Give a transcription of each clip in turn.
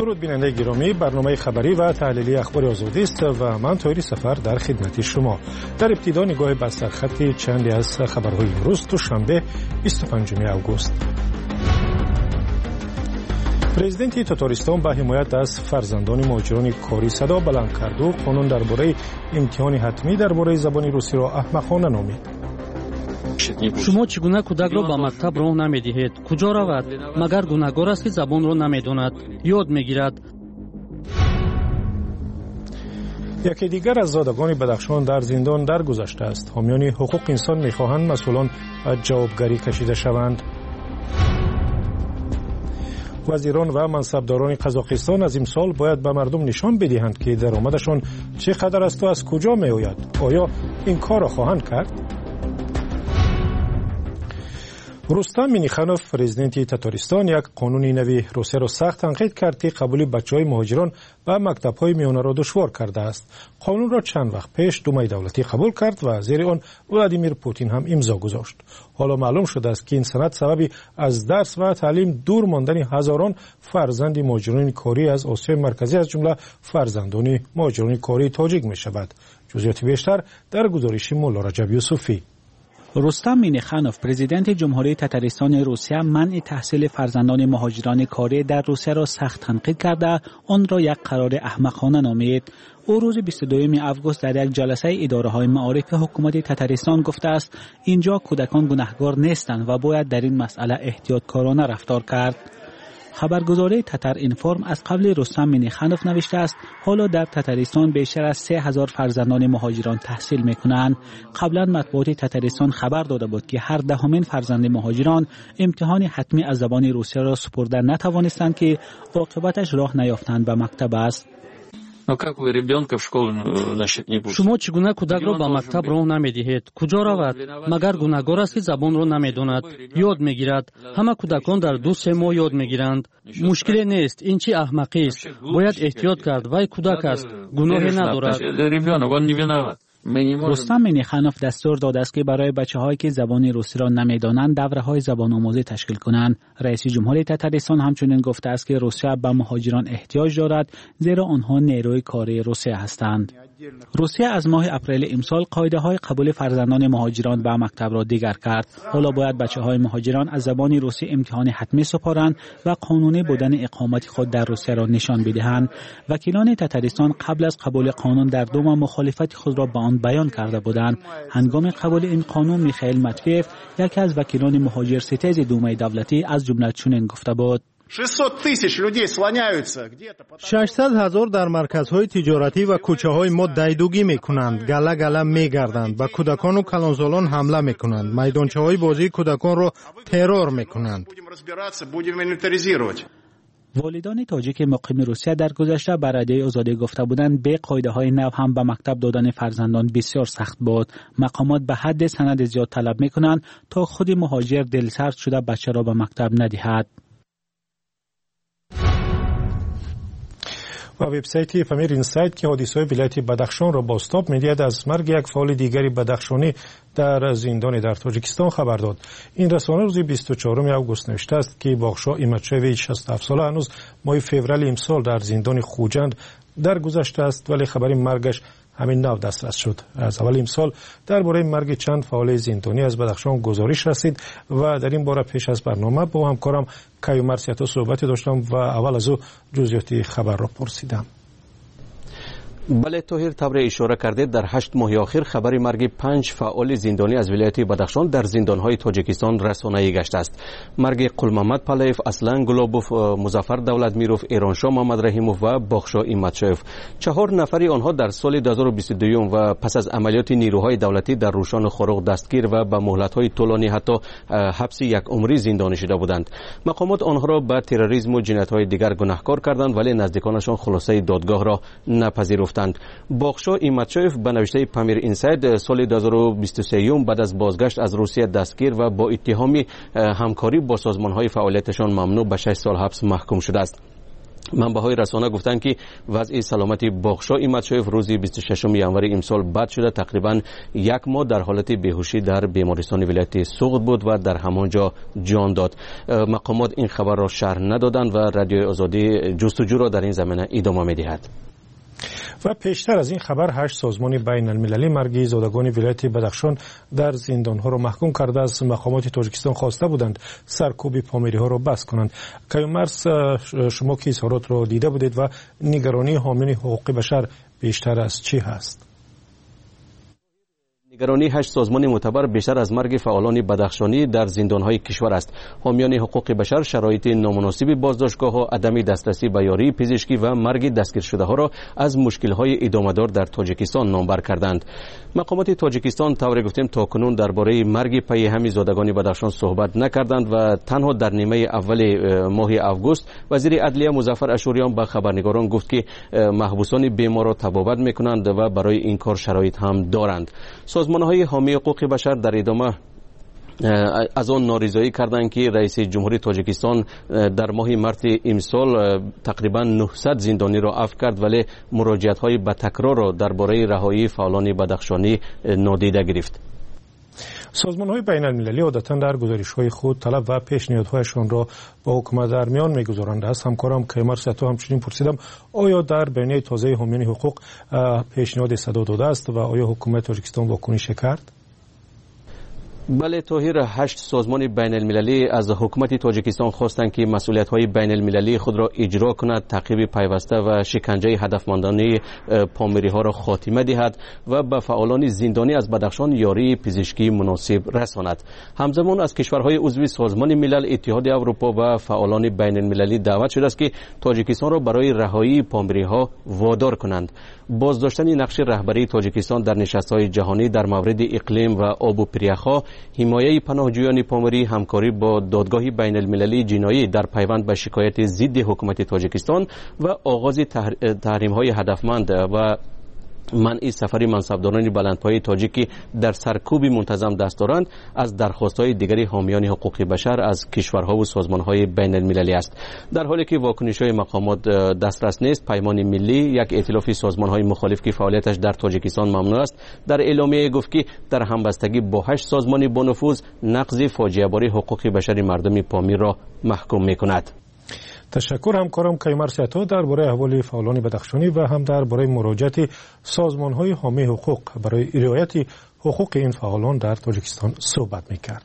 درود بیننده گرامی، برنامه خبری و تحلیلی اخبار آزادی است و من طاهری سفر در خدمت شما. در ابتدا نگاه به سرخط چندی از خبرهای امروز دوشنبه 25 اوگوست. پرزیدنت تاتارستان به حمایت از فرزندان مهاجران کاری صدا بلند کرد و قانون درباره امتحان حتمی درباره زبان روسی را احمقانه نامید. شما چگونه کودک را به مکتب راه نمی‌دهید؟ کجا رود؟ مگر گناهکار است که زبان را نمی‌داند؟ یاد می‌گیرد. یکی دیگر از زادگان بدخشان در زندان درگذشته است. حامیان حقوق انسان می‌خواهند مسئولان جوابگری کشیده شوند. وزیران و منصبداران قزاقستان از امسال باید به مردم نشان بدهند که درآمدشان چقدر است و از کجا می‌آید. آیا این کار را خواهند کرد؟ رستم مینیخانوف پرزیدنت تاتارستان یک قانون نوی روسیه را سخت تنقید کرد که قبول بچه‌های مهاجران به مکتب‌های میانه را دشوار کرده است. قانون را چند وقت پیش دومای دولتی قبول کرد و زیر آن ولادیمیر پوتین هم امضا گذاشت. حالا معلوم شده است که این سند سبب از درس و تعلیم دور ماندن هزاران فرزند مهاجران کاری از آسیای مرکزی از جمله فرزندان مهاجران کاری تاجیک می‌شود. جزئیات بیشتر در گزارش مولا رجب یوسفی. رستم مینیخانوف پرزیدنت جمهوری تتارستان روسیه منع تحصیل فرزندان مهاجران کاری در روسیه را سخت تنقید کرده آن را یک قرار احمقانه نامید. او روز 22 اوگوست در یک جلسه اداره‌های معارف حکومت تتارستان گفته است اینجا کودکان گناهکار نیستند و باید در این مسئله احتیاطکارانه رفتار کرد. خبرگزاری تتر اینفورم از قبل رستم مینیخانوف نوشته است حالا در تتارستان بیشتر از 3000 فرزندان مهاجران تحصیل میکنند. قبلا مطبوعات تتارستان خبر داده بود که هر دهمین فرزند مهاجران امتحان حتمی از زبان روسیه را سپرده نتوانستند که عاقبتش راه نیافتند به مکتب است. شما چگونه کودک را به مکتب راه نمی‌دهید؟ کجا رود؟ مگر گناهکار است که زبان را نمی‌داند؟ یاد می‌گیرد. همه کودکان در 2-3 ماه یاد می‌گیرند. مشکلی نیست. این چی احمقی است؟ باید احتیاط کرد. وای کودک است. گناهی ندارد. رستم مینیخانوف دستور داده است که برای بچه‌هایی که زبان روسی را نمی‌دانند دوره‌های زبان آموزی تشکیل کنند. رئیس جمهور تتارستان همچنین گفته است که روسیه به مهاجران احتیاج دارد زیرا آنها نیروی کاری روسیه هستند. روسیه از ماه اپریل امسال قاعده‌های قبول فرزندان مهاجران به مکتب را دیگر کرد. حالا باید بچه‌های مهاجران از زبان روسی امتحان حتمی سپارند و قانونی بودن اقامت خود در روسیه را نشان بدهند. وکیلان تتارستان قبل از قبول قانون در دوم مخالفت خود را به آن بیان کرده بودند. هنگام قبول این قانون میخائیل ماتویف یکی از وکیلان مهاجر ستیز دومای دولتی از جمله چنین گفته بود: 600,000 در مرکزهای تجارتی و کوچه‌های ما دیدگی می‌کنند، گله گله می‌گردند، به کودکان و کلانسالان حمله می‌کنند، میدانچه‌های بازی کودکان را ترور می‌کنند. والدان تاجیک مقیم روسیه در گذشته بر رادیوی آزادی گفته بودند به قاعده‌های نو هم به مکتب دادن فرزندان بسیار سخت بود. مقامات به حد سند زیاد طلب می‌کنند تا خود مهاجر دلسرد شده بچه را به مکتب ندهد. و وبسایت فامیر اینسایت که حادثه‌های ولایت بدخشان را بازتاب می‌دهد از مرگ یک فعال دیگری بدخشانی در زندان در تاجیکستان خبر داد. این رسانه روز 24 اوگوست نوشته است که باخشا ایمتچوی 67 ساله هنوز ماه فوریه امسال در زندان خوجند درگذشته است ولی خبر مرگش همین نو دسترس شد. از اول امسال درباره مرگ چند فعال زندانی از بدخشان گزارش رسید و در این باره پیش از برنامه با همکارم کیومرث سیاتو صحبتی داشتم و اول از او جزئیات خبر را پرسیدم. بله طاهر، طبر اشاره کرده در 8 ماه اخیر خبر مرگ 5 فعال زندانی از ولایت بدخشان در زندانهای تاجیکستان رسانه‌ای گشته است. مرگ قلمحمد پالایف، اسلان گلوبوف، مظفر دولتمیروف، ایرانشاه محمد رحیموف و باخشا ایمتچوف. 4 نفری آنها در سال 2022 و پس از عملیات نیروهای دولتی در روشان خروق دستگیر و به مهلت‌های طولانی حتی حبس 1 عمری زندانی شده بودند. مقامات آنها را به تروریسم و جنایت‌های دیگر گناهکار کردند ولی نزدیکانشان خلاصه دادگاه را نپذیرفتند. باخشا ایمتچوف به نوشته پامیر اینساید سال 2023 بعد از بازگشت از روسیه دستگیر و با اتهام همکاری با سازمان‌های فعالیتشان ممنوع به 6 سال حبس محکوم شده است. منبع‌های رسانه گفتند که وضع سلامتی باغشا ایمتشویف روز 26 ژانویه امسال بد شده تقریبا یک ماه در حالت بیهوشی در بیمارستان ولایت سوغد بود و در همانجا جان داد. مقامات این خبر را شرح ندادند و رادیو آزادی جستجو را در این زمینه ادامه می‌دهد. و پیشتر از این خبر 8 سازمان بین المللی مرگ زادگان ولایت بدخشان در زندان‌ها را محکوم کرده از مقامات تاجیکستان خواسته بودند سرکوب پامیری‌ها را بس کنند. کیومرث، شما که اظهارات را دیده بودید و نگرانی حامیان حقوق بشر بیشتر از چی هست؟ نگرانی 8 سازمان معتبر بیشتر از مرگ فعالان بدخشانی در زندان‌های کشور است. حامیان حقوق بشر شرایط نامناسب بازداشتگاه‌ها، عدم دسترسی به یاری پزشکی و مرگ دستگیر شده‌ها را از مشکل‌های ادامه‌دار در تاجیکستان نامبر کردند. مقامات تاجیکستان طوری گفتیم تاکنون درباره مرگ پی همین زادگان بدخشان صحبت نکردند و تنها در نیمه اول ماه آگوست وزیر عدلیه مظفر اشوریان به خبرنگاران گفت که محبوسان بیمار را تبابت می‌کنند و برای این کار شرایط هم دارند. سازمان‌های حامی حقوق بشر در ادامه از آن نارضایی کردند که رئیس جمهوری تاجیکستان در ماه مارس امسال تقریبا 900 زندانی را عفو کرد ولی مراجعت‌های به تکرار را درباره رهایی فعالان بدخشانی نادیده گرفت. سازمان‌های بین المللی عادتاً در گزارش‌های خود طلب و پیشنهادهایشان را با حکومت در میان می‌گذارند. از همکارم کیومرث همچنین پرسیدم آیا در بیانیه تازه حامیان حقوق پیشنهاد صدا داده است و آیا حکومت تاجیکستان واکنش کرد؟ بله طاهر، 8 سازمان بین المللی از حکومت تاجیکستان خواستند که مسئولیت‌های بین المللی خود را اجرا کند، تعقیب پیوسته و شکنجه هدفمندانه پامیری‌ها را خاتمه دهد و به فعالان زندانی از بدخشان یاری پزشکی مناسب رساند. همزمان از کشورهای عضو سازمان ملل، اتحاد اروپا و فعالان بین المللی دعوت شده است که تاجیکستان را برای رهایی پامیری‌ها وادار کنند. بازداشتن نقش رهبری تاجیکستان در نشست‌های جهانی در مورد اقلیم و آب و پریخ‌ها، حمایه پناهجویان پامیری، همکاری با دادگاه بین المللی جنایی در پیوند به شکایت ضد حکومت تاجیکستان و آغاز تحریم‌های هدفمند و منع سفر منصبداران بلندپایه تاجیکی در سرکوب منتظم دست دارند از درخواست‌های دیگری حامیان حقوق بشر از کشورها و سازمان‌های بین المللی است. در حالی که واکنش‌های مقامات دسترس نیست، پیمان ملی، یک ائتلاف سازمان‌های مخالف که فعالیتش در تاجیکستان ممنوع است، در اعلامیه گفت که در همبستگی با 8 سازمان با نفوذ نقض فاجعه‌بار حقوق بشر مردم پامیر را محکوم می‌کند. تشکر همکارم کیومرث درباره احوال فعالان بدخشانی و هم درباره مراجعت سازمان‌های حامی حقوق برای رعایت حقوق این فعالان در تاجیکستان صحبت می‌کرد.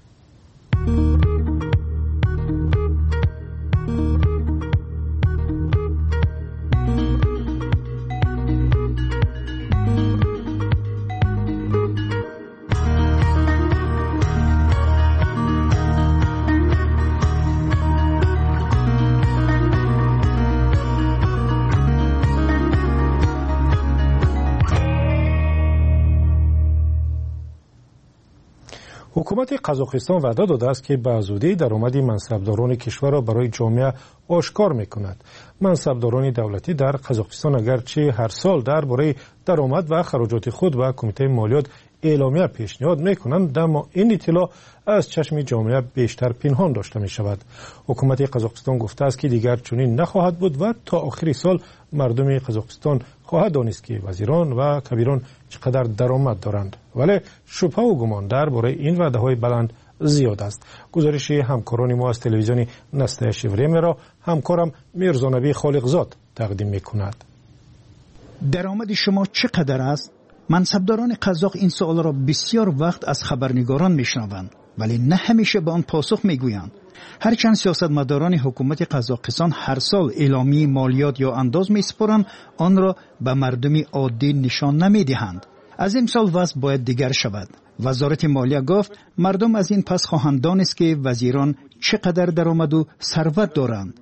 حکومت قزاقستان وعده داده است که به زودی درآمد منصبداران کشور را برای جامعه آشکار می‌کند. منصبداران دولتی در قزاقستان اگرچه هر سال درباره درآمد و خراجات خود و کمیته مالیات اعلامیه پیشنهاد می‌کنند، اما این اطلاع از چشم جامعه بیشتر پنهان داشته می‌شود. حکومت قزاقستان گفته است که دیگر چنین نخواهد بود و تا آخر سال مردم قزاقستان خواهد دانست که وزیران و کبیران چقدر درآمد دارند. ولی شبهه و گمان درباره این وعده‌های بلند زیاد است. گزارش همکاران ما از تلویزیون نسته شوریمه را همکارم میرزانبی خالقزاد تقدیم می‌کند. درآمد شما چقدر است؟ منصبداران قزاق این سوال را بسیار وقت از خبرنگاران میشنوند ولی نه همیشه به آن پاسخ میگویند. هرچند سیاستمداران حکومت قزاقستان هر سال اعلامیه مالیات یا انداز میسپارند، آن را به مردم عادی نشان نمیدهند. از امسال وضع باید دیگر شود. وزارت مالیه گفت مردم از این پس خواهند دانست که وزیران چقدر درآمد و ثروت دارند.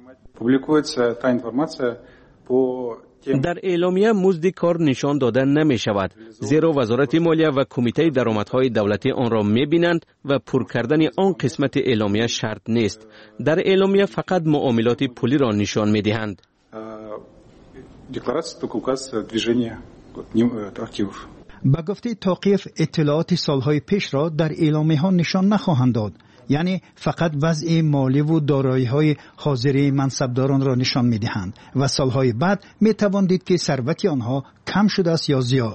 در اعلامیه مزد کار نشان داده نمی شود، زیرا وزارت مالیه و کمیته درآمدهای دولتی آن را می بینند و پر کردن آن قسمت اعلامیه شرط نیست. در اعلامیه فقط معاملات پولی را نشان می دهند. با گفته توقیف اطلاعات سالهای پیش را در اعلامیه ها نشان نخواهند داد. یعنی فقط وضع مالی و دارایی‌های حاضر منصبداران را نشان می‌دهند و سالهای بعد می‌توان دید که ثروت آنها کم شده است یا زیاد.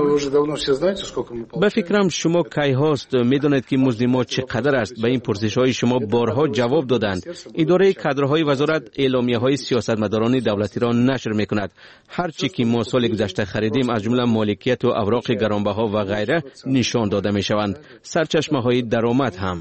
به فکرم شما کی هاست می‌دانید که مزد ما چقدر است؟ به این پرسش‌های شما بارها جواب دادند. اداره کادرهای وزارت اعلامیه‌های سیاستمداران دولتی را نشر می‌کند. هر چی که ما سال گذشته خریدیم از جمله مالکیت و اوراق گرانبها و غیره نشان داده می‌شوند. سرچشمه‌های درآمد هم.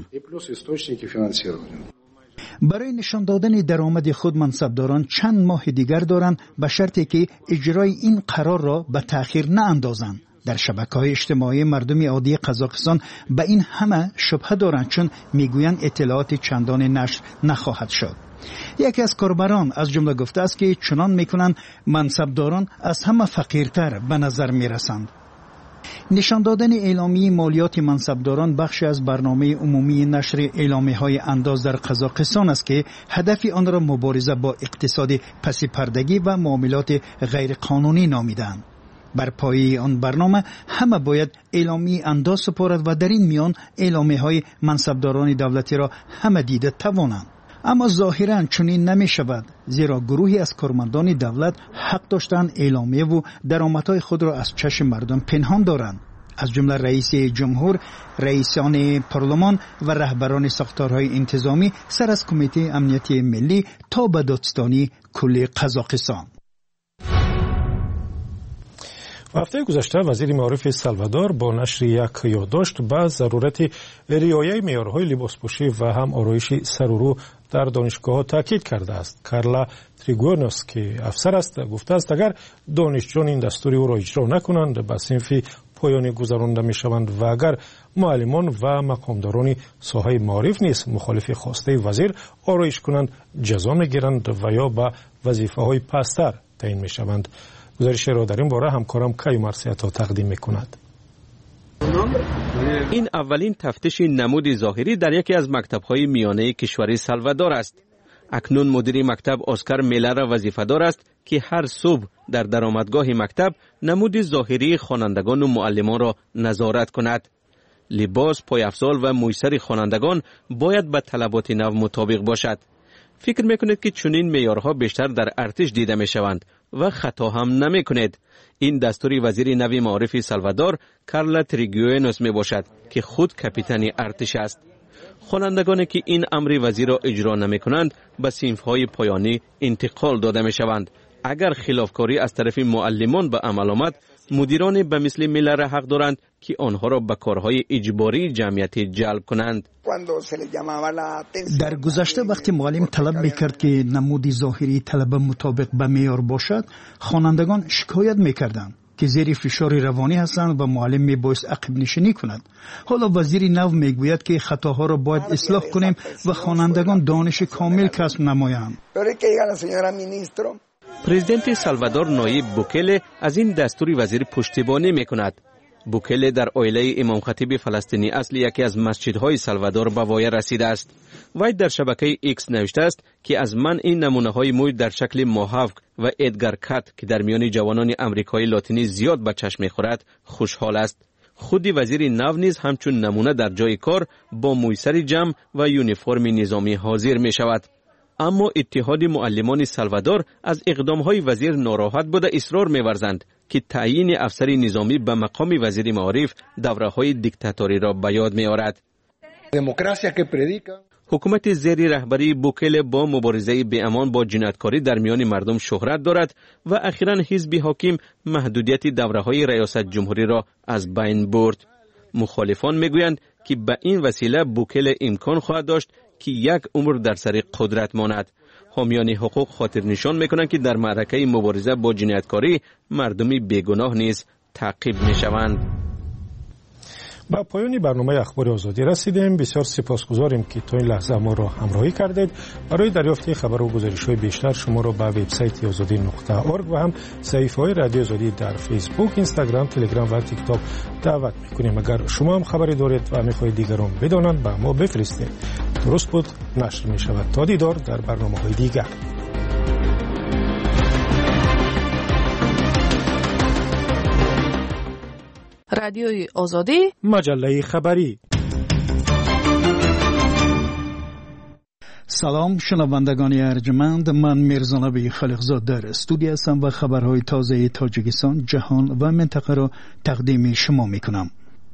برای نشان دادن درآمد خود منصبداران چند ماه دیگر دارند به شرطی که اجرای این قرار را به تأخیر ناندازند. در شبکه‌های اجتماعی مردم عادی قزاقستان به این همه شبهه دارند چون میگویند اطلاعات چندان نشر نخواهد شد. یکی از کاربران از جمله گفته است که چنان میکنند منصبداران از همه فقیرتر به نظر میرسند. نشان دادن اعلامیه مالیات منصبداران بخشی از برنامه عمومی نشر اعلامیه‌های انداز در قزاقستان است که هدف آن را مبارزه با اقتصاد پس پردگی و معاملات غیر قانونی نامیدند. بر پایه آن برنامه همه باید اعلامیه انداز سپارد و در این میان اعلامیه‌های منصبداران دولتی را همه دیده توانند. اما ظاهراً چنین نمی شود، زیرا گروهی از کارمندان دولت حق داشتند اعلامیه و درآمدهای خود را از چشم مردم پنهان دارند. از جمله رئیس جمهور، رئیسان پارلمان و رهبران ساختارهای انتظامی سر از کمیته امنیتی ملی تا به دادستانی کل قزاقستان. هفته گذشته وزیر معارف سالوادور با نشر یک یادداشت به ضرورت رعایت معیارهای لباسپوشی و هم آرایش سر و رو در دانشگاه‌ها تاکید کرده است. کارلا تریگونوس که افسر است گفته است اگر دانشجویان این دستور او را اجرا نکنند به صنف پایانی گذرانده می‌شوند و اگر معلمان و مقامداران ساحه معارف نیز مخالف خواسته وزیر آرایش کنند جزا می‌گیرند و یا به وظیفه‌های پست‌تر تعیین می‌شوند. گزارش را در این باره همکارم کای مرسیتا تقدیم می‌کند. این اولین تفتیش نمود ظاهری در یکی از مکتب‌های میانه کشور سالوادور است. اکنون مدیر مکتب اسکار میلر وظیفه‌دار است که هر صبح در درآمدگاه مکتب نمود ظاهری خوانندگان و معلمان را نظارت کند. لباس، پایافزال و مویسر خوانندگان باید به طلبات نو مطابق باشد. فکر میکنید که چنین معیارها بیشتر در ارتش دیده میشوند و خطا هم نمیکنید. این دستوری وزیر نوی معارف سالوادور کارلا تریگونوس می باشد که خود کاپیتان ارتش است. خوانندگانی که این امر وزیر را اجرا نمی کنند به صنف‌های پایانی انتقال داده می شوند. اگر خلافکاری از طرف معلمان به عمل آمد، مدیران به مثل میلر حق دارند که آنها را به کارهای اجباری جمعیتی جلب کنند. در گذشته وقتی معلم طلب میکرد که نمود ظاهری طلبه مطابق به معیار باشد، خوانندگان شکایت میکردند که زیر فشار روانی هستند و معلم میبایست عقب نشینی کند. حالا وزیر نو میگوید که خطاها را باید اصلاح کنیم و خوانندگان دانش کامل کسب نمایند. پرزیدنت سالوادور نایب بوکله از این دستور وزیر پشتیبانی میکند. بوکله در عائله امام خطیب فلسطینی اصل یکی از مسجدهای سالوادور به وای رسیده است. وی در شبکه ایکس نوشته است که از من این نمونه‌های موی در شکل موهاوک و ادگار کات که در میان جوانان امریکایی لاتینی زیاد به چشم می‌خورد خوشحال است. خودی وزیر نو نیز همچون نمونه در جای کار با مویسر جمع و یونیفرم نظامی حاضر می‌شود. اما اتحاد معلمان سالوادور از اقدام‌های وزیر ناراحت بوده اصرار می‌ورزند که تعیین افسر نظامی به مقام وزیر معارف دوره‌های دیکتاتوری را به یاد می‌آورد. حکومت زیر رهبری بوکله با مبارزه بی‌امان با جنایتکاری در میان مردم شهرت دارد و اخیراً حزب حاکم محدودیت دوره‌های ریاست جمهوری را از بین برد. مخالفان می‌گویند که به این وسیله بوکله امکان خواهد داشت که یک عمر در سر قدرت ماند. حامیان حقوق خاطر نشان میکنند که در معرکه مبارزه با جنایتکاری مردمی بیگناه نیز تعقیب میشوند. با پایان برنامه اخبار آزادی رسیدیم. بسیار سپاسگزاریم که تا این لحظه ما را همراهی کردید. برای دریافت خبر و گزارش‌های بیشتر شما را به وبسایت azadi.org و هم صفحه‌های رادیو آزادی در فیسبوک، اینستاگرام، تلگرام و تیک تاک دعوت می‌کنیم. اگر شما هم خبری دارید و می‌خواهید دیگران بدانند به ما بفرستید. درست بود، نشر می‌شود. تا دیدار در برنامه‌های دیگر. رادیوی آزادی، مجله خبری. سلام شنوندگان ارجمند، من میرزا نبی خالقزاد در استودیو هستم و خبرهای تازه تاجیکستان، جهان و منطقه را تقدیم شما میکنم.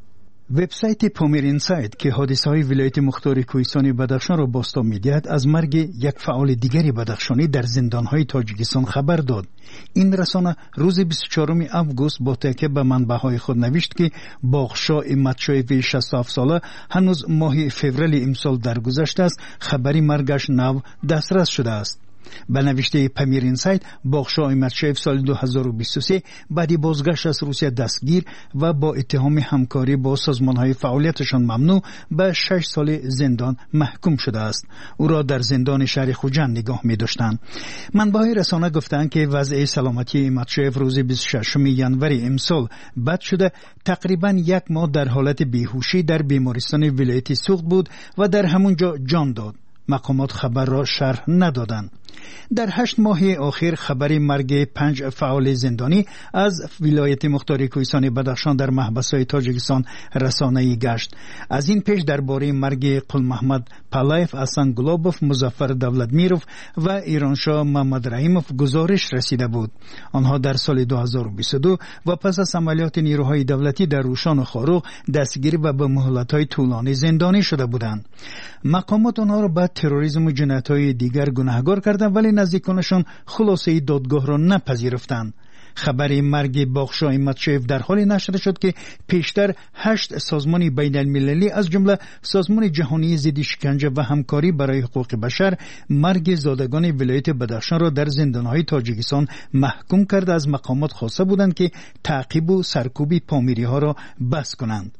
وبسایت پامیر اینساید که حادثه‌های ولایت مختار کوهستان بدخشان را بازتاب می‌دهد از مرگ یک فعال دیگری بدخشانی در زندان‌های تاجیکستان خبر داد. این رسانه روز 24 آگوست با تکیه به منبع‌های خود نوشت که باغشا امتشایف 67 ساله هنوز ماه فوریه امسال درگذشته است خبری مرگش نو دسترس شده است. به نوشته پامیر اینساید باغشا امتشایف سال 2023 بعدی بازگشت از روسیه دستگیر و با اتهام همکاری با سازمان‌های فعالیتشان ممنوع به 6 سال زندان محکوم شده است. او را در زندان شهر خوجند نگاه می‌داشتند. منبع‌های رسانه گفتند که وضع سلامتی امتشایف روز 26 ژانویه امسال بد شده، تقریباً یک ماه در حالت بیهوشی در بیمارستان ولایتی سوخت بود و در همونجا جان داد. مقامات خبر را شرح ندادند. در 8 ماه آخر خبری مرگ 5 فعال زندانی از ولایت مختار کوهستان بدخشان در محبس‌های تاجیکستان رسانه‌ای گشت. از این پیش درباره مرگ قل محمد پالایف، حسن گلابوف، مظفر دولتمیروف و ایرانشاه محمد رحیموف گزارش رسیده بود. آنها در سال 2022 و پس از عملیات نیروهای دولتی در روشان و خاروق دستگیر و به مهلت‌های طولانی زندانی شده بودند. مقامات آنها را به تروریسم و جنایت‌های دیگر گناهکار کردند ولی نزدیکانشان خلاصه دادگاه را نپذیرفتند. خبر مرگ باغشا امتشایف در حالی نشر شد که پیشتر 8 سازمان بین المللی از جمله سازمان جهانی ضد شکنجه و همکاری برای حقوق بشر مرگ زادگان ولایت بدخشان را در زندان‌های تاجیکستان محکوم کرده از مقامات خواسته بودند که تعقیب و سرکوب پامیری‌ها را بس کنند.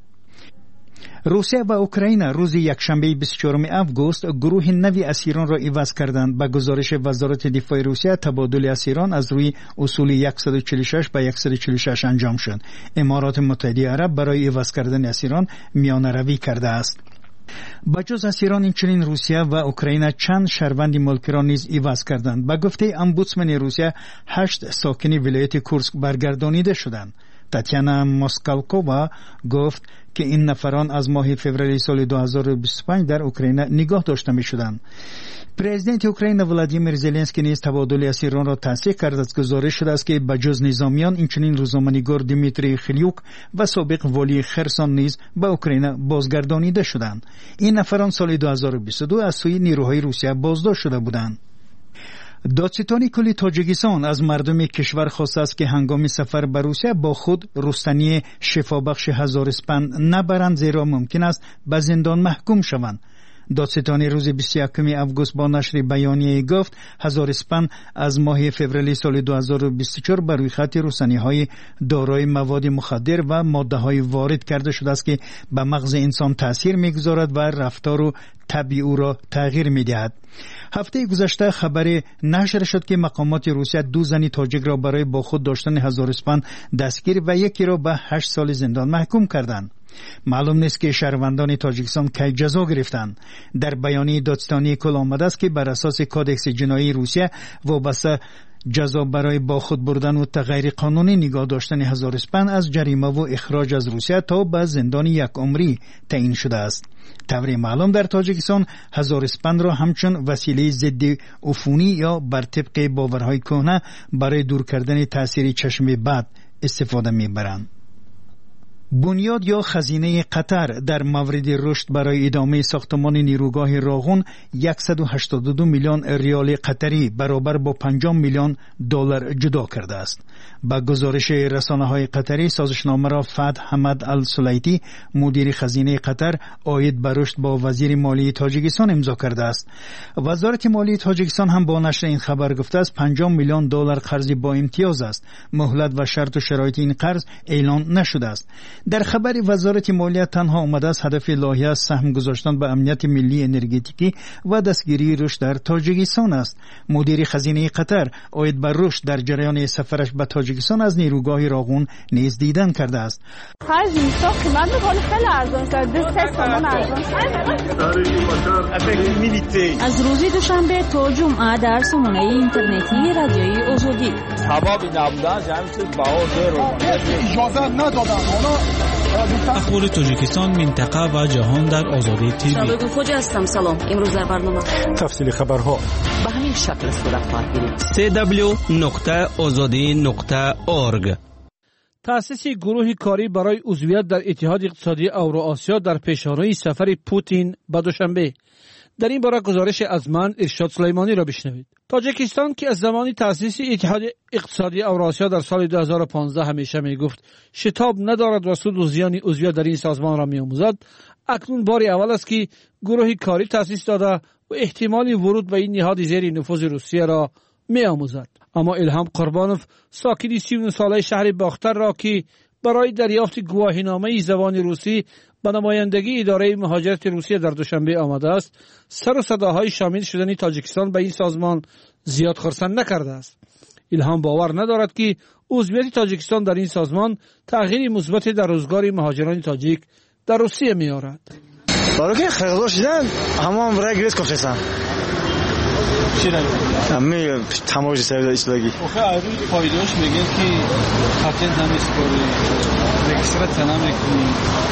روسیه و اوکراین روز یکشنبه 24 آگوست گروه نوی اسیران را عوض کردند. به گزارش وزارت دفاع روسیه تبادل اسیران از روی اصول 146 به 146 انجام شد. امارات متحده عرب برای عوض کردن اسیران میانه روی کرده است. بجز اسیران اینچنین روسیه و اوکراین چند شهروند ملک را نیز عوض کردند. به گفته امبودسمن روسیه 8 ساکن ولایت کورسک برگردانیده شدند. تاتیانا موسکالکووا گفت که این نفران از ماه فوریه سال 2025 در اوکراین نگاه داشته می شدند. پرزیدنت اوکراین ولادیمیر زلنسکی نیز تبادل اسیران را تصدیق کرد. از گزارش شده است که بجز نظامیان اینچنین روزنامه‌نگار دیمیتری خلیوک و سابق والی خرسان نیز به اوکراین بازگردانیده شدند. این نفران سال 2022 از سوی نیروهای روسیه بازداشت شده بودند. دادستان کل تاجیکستان از مردم کشور خواسته است که هنگام سفر به روسیه با خود رستنی شفابخش 1000 اسپند نبرند، زیرا ممکن است به زندان محکوم شوند. دادستان روز 21 آگوست با نشر بیانیه گفت 1000 اسپند از ماه فوریه سال 2024 بر روی خط رستنی‌های دارای مواد مخدر و ماده‌های وارد کرده شده است که به مغز انسان تاثیر می‌گذارد و رفتار و طبع او را تغییر می‌دهد. هفته گذشته خبر نشر شد که مقامات روسیه 2 زن تاجیک را برای با خود داشتن 1000 اسپند دستگیر و یکی را به 8 سال زندان محکوم کردند. معلوم نیست که شهروندان تاجیکستان کی جزا گرفتند. در بیانیه دادستانی کل آمده است که بر اساس کادکس جنایی روسیه وابسته جزا برای با خود بردن و غیر قانونی نگاه داشتن 1000 اسپند از جریمه و اخراج از روسیه تا به زندان 1 عمری تعیین شده است. طوری معلوم در تاجیکستان 1000 اسپند را همچون وسیله ضد عفونی یا بر طبق باورهای کهنه برای دور کردن تاثیر چشم بد استفاده می‌برند. بنیاد یا خزینه قطر در مورد رشد برای ادامه ساختمان نیروگاه راغون 182 میلیون ریال قطری برابر با 50 میلیون دلار جدا کرده است. با گزارش رسانه‌های قطری سازشنامه را فتح حمد السلیتی مدیر خزینه قطر عاید به رشد با وزیر مالی تاجیکستان امضا کرده است. وزارت مالی تاجیکستان هم با نشر این خبر گفته است 50 میلیون دلار قرض با امتیاز است. مهلت و شرط و شرایط این قرض اعلان نشده است. در خبر وزارت مالیه تنها آمده است هدف لایحه سهم گذاشتن به امنیت ملی انرژتیکی و دستگیری رشد در تاجیکستان است. مدیر خزینه قطر عاید بر رشد در جریان سفرش به تاجیکستان از نیروگاه راغون نیز دیدن کرده است. خرج ساخت من خیلی ارزان شد. 3 تومان ارزان. از روز دوشنبه تا جمعه در سامانه اینترنتی رادیوی آزادی. سبب نبودن جمعیت بها زیرو. اجازه ندادن. حالا اخبار تاجیکستان، منطقه و جهان در آزادی تیوی. شبکه خوجا هستم. سلام. امروز در برنامه تفصیل خبرها به همین شکل صورت خواهد گرفت. www.azadi.org. تأسیس گروه کاری برای عضویت در اتحاد اقتصادی اوراسیا در پیشروی سفر پوتین به دوشنبه. در این باره گزارش از من ارشاد سلیمانی را بشنوید. تاجیکستان که از زمان تأسیس اتحاد اقتصادی اوراسیا در سال 2015 همیشه میگفت شتاب ندارد و سود و زیان عضویت در این سازمان را میآموزد، اکنون بار اول است که گروه کاری تأسیس داده و احتمال ورود به این نهاد زیر نفوذ روسیه را میآموزد. اما الهام قربانوف، ساکن 39 ساله شهر باختر را که برای دریافت گواهینامه زبان روسی به نمایندگی اداره مهاجرت روسیه در دوشنبه آمده است، سر و صداهای شامل شدن تاجیکستان به این سازمان زیاد خرسند نکرده است. الهام باور ندارد که عضویت تاجیکستان در این سازمان تغییر مثبت در روزگار مهاجران تاجیک در روسیه می‌آورد. برای که خریدار شدن همون برای گریز کافشن. همه تماج سر ایستادگی. آخه روی پایداش میگن که پاتنت هم اسپوری رجیسترات نمیکنی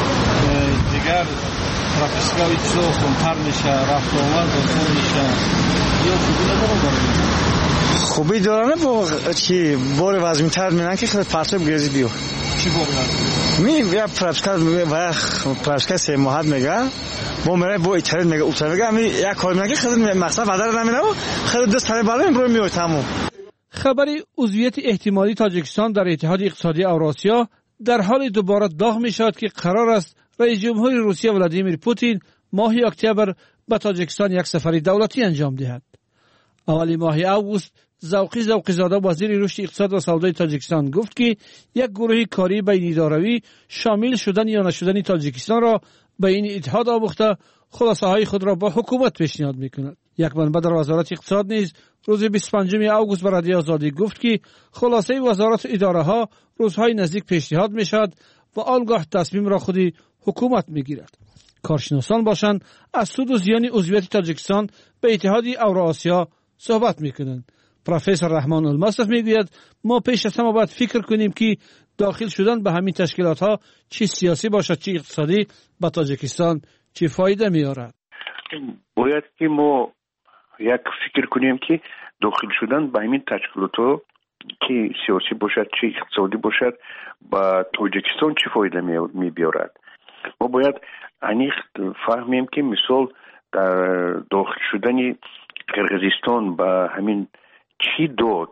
دیگر پروفسیونال چیزا کمتر میشه رفت آمد آسان میشه یا خوبی نداره. خوبی داره نه با چی بار وزن‌تر میگن که خیلی پرسب گریزی بیو. چی بار وزن؟ یا پروفسیونال سه ماه میگه با میره با ایتالیا میگه اوتر میگه همین یک کار میگه خیلی مقصد بدر نمیره خیلی دست سر بالا امروز میاد تمام. خبری عضویت احتمالی تاجیکستان در اتحاد اقتصادی اوراسیا در حال دوباره داغ میشود که قرار است رئیس جمهور روسیه ولادیمیر پوتین ماه اکتبر به تاجیکستان یک سفر دولتی انجام دهد. اولی ماه اوگوست ذوقی زاده وزیر رشد اقتصاد و سودای تاجیکستان گفت که یک گروه کاری بین اداروی شامل شدن یا نشدن تاجیکستان را به این اتحاد آموخته خلاصه های خود را با حکومت پیشنهاد میکند. یک منبع در وزارت اقتصاد نیز روز 25 اوگوست به رادیو آزادی گفت که خلاصه وزارت اداره ها روزهای نزدیک پیشنهاد میشود و آنگاه تصمیم را خودی حکومت میگیرد. کارشناسان باشند از سود و زیان عضویت تاجیکستان به اتحاد اوراسیا صحبت میکنند. پروفسور رحمان المصرف میگوید ما پیش از همه باید فکر کنیم که داخل شدن به همین تشکیلات ها چی سیاسی باشد چی اقتصادی به تاجیکستان چی فایده میارد. باید که ما یک فکر کنیم که داخل شدن به همین تشکیلات ها که سیاسی باشد چی اقتصادی باشد به تاجیکستان چی فایده میبیارد. ما باید انیخ فهمیم که مثال در داخل شدن قرقیزستان به همین چی داد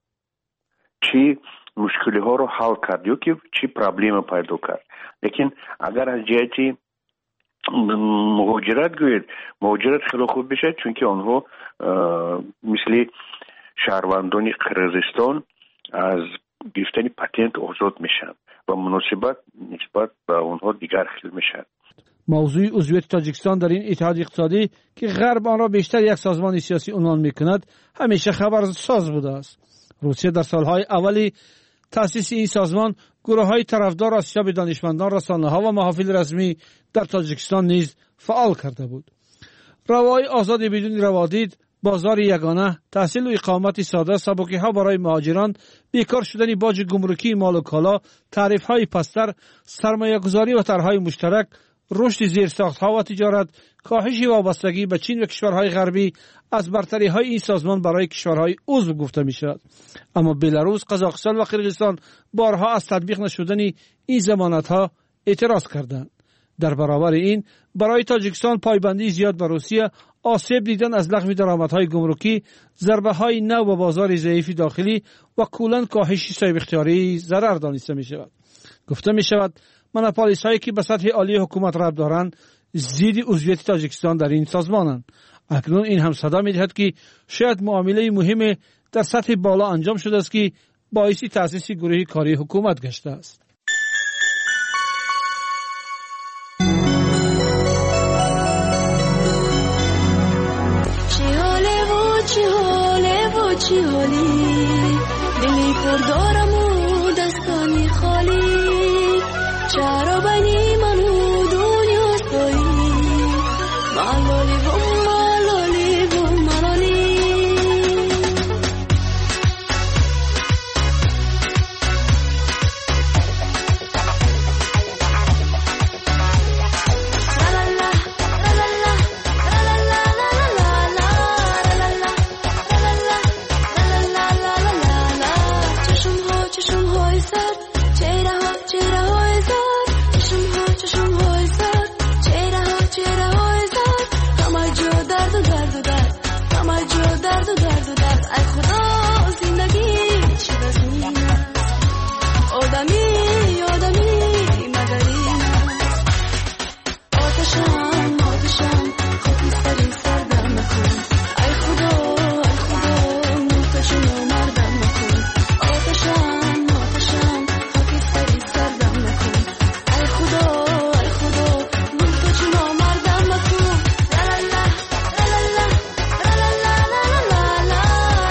چی مشکلی ها رو حل کرد یا که چی پرابلم پیدا کرد. لیکن اگر از جهتی مهاجرت گوید مهاجرت خیلی خوب بشه چون که آنها مثل شهروندان قرقیزستان از گرفتن پتنت آزاد میشن و مناسبت نسبت به آنها دیگر خیلی میشن. موضوع عضویت تاجیکستان در این اتحاد اقتصادی که غرب آن را بیشتر یک سازمان سیاسی عنوان میکند همیشه خبرساز بوده است. روسیه در سالهای اولی تأسیس این سازمان گروه‌های طرفدار از شب دانشمندان، رسانه‌ها و محافل رسمی در تاجیکستان نیز فعال کرده بود. روای آزاد بدون روادید، بازار یگانه، تحصیل و اقامت ساده، سبکی‌ها برای مهاجران، بیکار شدن باج گمرکی مال و کالا، تعرفه‌های پستر، سرمایه‌گذاری و طرح‌های مشترک، رشد زیرساخت‌ها و تجارت، کاهش وابستگی به چین و کشورهای غربی از برتری‌های این سازمان برای کشورهای عضو گفته می‌شود. اما بلاروس، قزاقستان و قرقیزستان بارها از تطبیق نشدن این ضمانت‌ها اعتراض کردند. در برابر این برای تاجیکستان پایبندی زیاد به روسیه، آسیب دیدن از لغو درآمدهای گمرکی، ضربه‌های نو به بازار ضعیف داخلی و کلاً کاهش صاحب اختیاری ضرر دانسته می‌شود. گفته می‌شود مناپالیست‌هایی که به سطح عالی حکومت ربط دارند ضد عضویت تاجیکستان در این سازمانند. اکنون این هم صدا می‌دهد که شاید معامله مهم در سطح بالا انجام شده است که باعث تأسیس گروه کاری حکومت گشته است. چی حالی دلی پر دارم و دستانی خالی چرا بینی من و دنیا سایی ملالی بوم ملالی بوم ملالی خدا زندگی چه وزین است آدمی مگر این است آتشم خاکی سری سردم نکن ای خدا محتاج نامردم نکن آتشم خاکی سری سردم نکن ای خدا محتاج نامردم نکن لالا لالا لالا لالا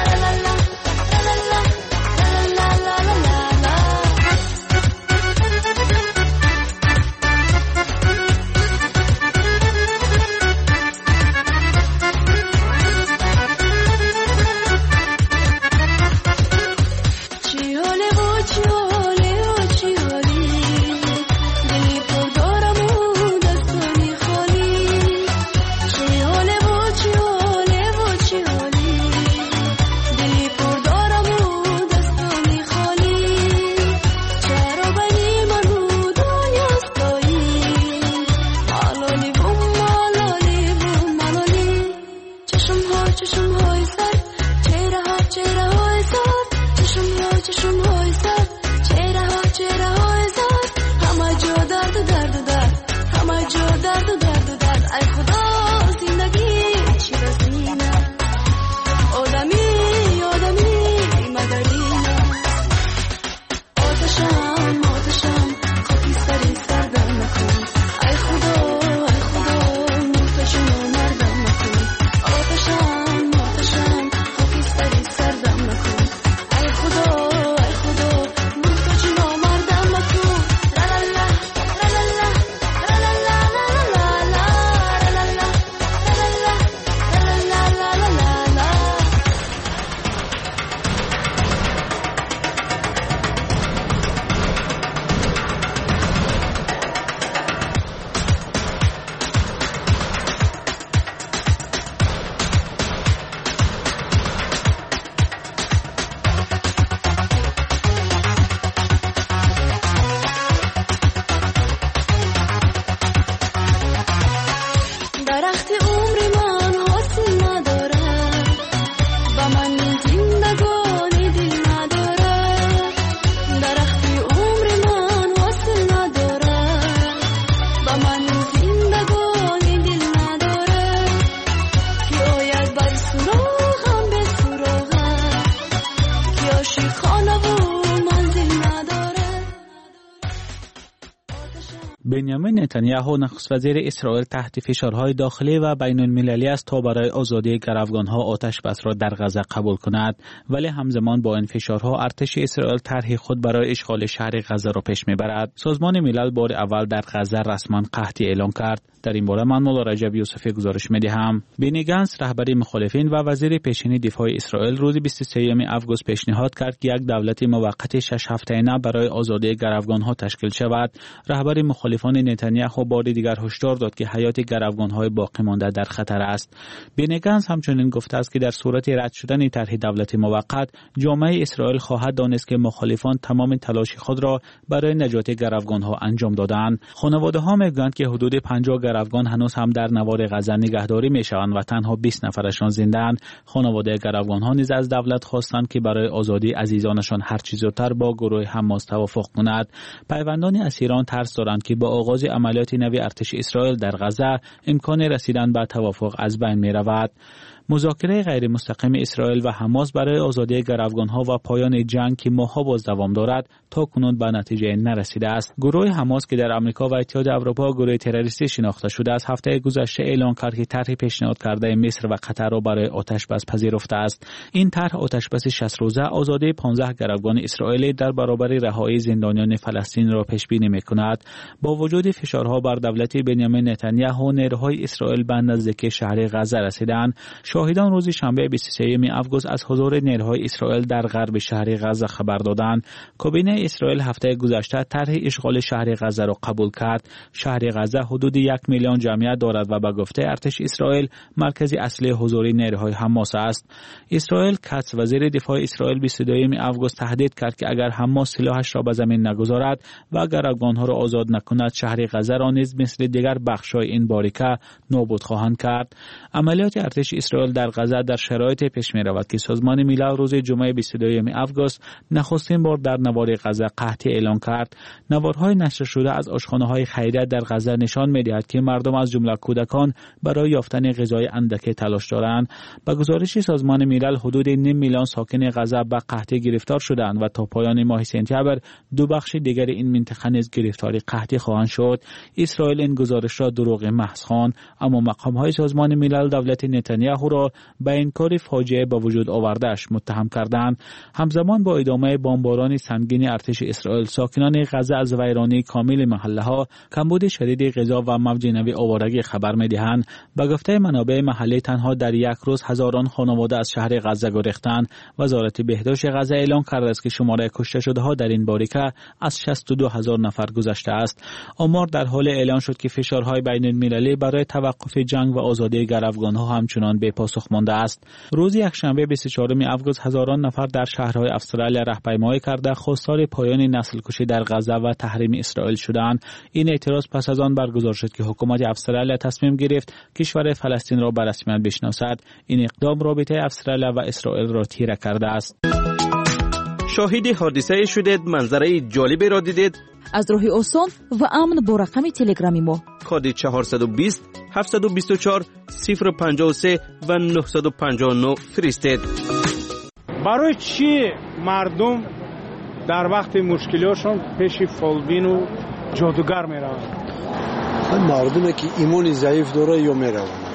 بنیامین نتانیاهو نخست وزیر اسرائیل تحت فشارهای داخلی و بین المللی است تا برای آزادی گروگانها آتش بس را در غزه قبول کند، ولی همزمان با این فشارها ارتش اسرائیل طرح خود برای اشغال شهر غزه را پیش میبرد. سازمان ملل بار اول در غزه رسما قحطی اعلام کرد. در این باره من مولا رجب یوسفی گزارش میدهم. بنی گنتس رهبر مخالفین و وزیر پیشین دفاع اسرائیل روز 23 آگوست پیشنهاد کرد که یک دولت موقت 6 هفته‌ای برای آزادی گروگانها تشکیل شود. رهبر مخالفان نتانیاهو بار دیگر هشدار داد که حیات گروگانهای باقی مانده در خطر است. بنی گنتس همچنین گفته است که در صورت رد شدن طرح دولت موقت، جامعه اسرائیل خواهد دانست که مخالفان تمام تلاش خود را برای نجات گروگانها انجام دادند. خانواده‌ها میگویند که حدود 50 گروگان هنوز هم در نوار غزه نگهداری میشوند و تنها 20 نفرشان زنده‌اند. خانواده گروگانها نیز از دولت خواستند که برای آزادی عزیزانشان هر چه زودتر با گروه حماس توافق کند. پیوندان اسیران ترس دارند که با آغاز عملیات نوی ارتش اسرائیل در غزه امکان رسیدن به توافق از بین می‌رود. مذاکره غیر مستقیم اسرائیل و حماس برای آزادی گروگانها و پایان جنگ که ماه‌ها باز دوام دارد تا کنون به نتیجه نرسیده است. گروه حماس که در آمریکا و اتحاد اروپا گروه تروریستی شناخته شده است، هفته گذشته اعلام کرد که طرح پیشنهاد کرده مصر و قطر را برای آتش بس پذیرفته است. این طرح آتش بس 60 روزه آزادی 15 گروگان اسرائیلی در برابر رهایی زندانیان فلسطین را پیش بینی می‌کند. با وجود فشارها بر دولت بنیامین نتانیاهو، نیروهای اسرائیل به نزدیکی شهر غزه رسیدند. شاهدان روز شنبه 23 آگوست از حضور نیروهای اسرائیل در غرب شهر غزه خبر دادند. کابینه اسرائیل هفته گذشته طرح اشغال شهر غزه را قبول کرد. شهر غزه حدود 1 میلیون جمعیت دارد و به گفته ارتش اسرائیل مرکز اصلی حضور نیروهای حماس است. اسرائیل کاتس وزیر دفاع اسرائیل 22 آگوست تهدید کرد که اگر حماس سلاحش را به زمین نگذارد و گروگانها را آزاد نکند، شهر غزه را نیز مثل دیگر بخش‌های این باریکه نابود خواهند کرد. عملیات ارتش اسرائیل اسرائیل در غزه در شرایط پیش می رود که سازمان ملل روز جمعه 22 آگوست نخستین بار در نوار غزه قحطی اعلان کرد. نوارهای نشر شده از آشخانه‌های خیریت در غزه نشان می‌دهد که مردم از جمله کودکان برای یافتن غذای اندک تلاش دارند. با گزارش سازمان ملل حدود 9 میلیون ساکن غزه به قحطی گرفتار شدند و تا پایان ماه سپتامبر 2 بخش دیگر این منطقه نیز گرفتار قحطی خواهند شد. اسرائیل این گزارش را دروغ محض خواند، اما مقام‌های سازمان ملل دولت نتانیاهو را به انکار فاجعه به وجود آورده‌اش متهم کردند. همزمان با ادامه بمباران سنگین ارتش اسرائیل، ساکنان غزه از ویرانی کامل محله‌ها، کمبود شدید غذا و موج نوی آوارگی خبر می‌دهند. به گفته منابع محلی تنها در یک روز هزاران خانواده از شهر غزه گریختند. وزارت بهداشت غزه اعلام کرده است که شماره کشته شده‌ها در این باریکه از 62,000 نفر گذشته است. آمار در حال اعلان شد که فشارهای بین‌المللی برای توقف جنگ و آزادی گروگان‌ها همچنان بی پاسخ مانده است. روز یکشنبه 24 آگوست هزاران نفر در شهرهای استرالیا راهپیمایی کرده خواستار پایان نسل کشی در غزه و تحریم اسرائیل شدند. این اعتراض پس از آن برگزار شد که حکومت استرالیا تصمیم گرفت کشور فلسطین را به رسمیت بشناسد. این اقدام رابطه استرالیا و اسرائیل را تیره کرده است. شاهد حادثه شدید، منظره جالبی را دیدید؟ از راه آسان و امن با رقم تلگرامی ما کد 420 724 053 و 959 فرستید. برای چی مردم در وقت مشکلاتشون پیش فالبین و جادوگر میروند؟ مردمی که ایمان ضعیف داره یا میروند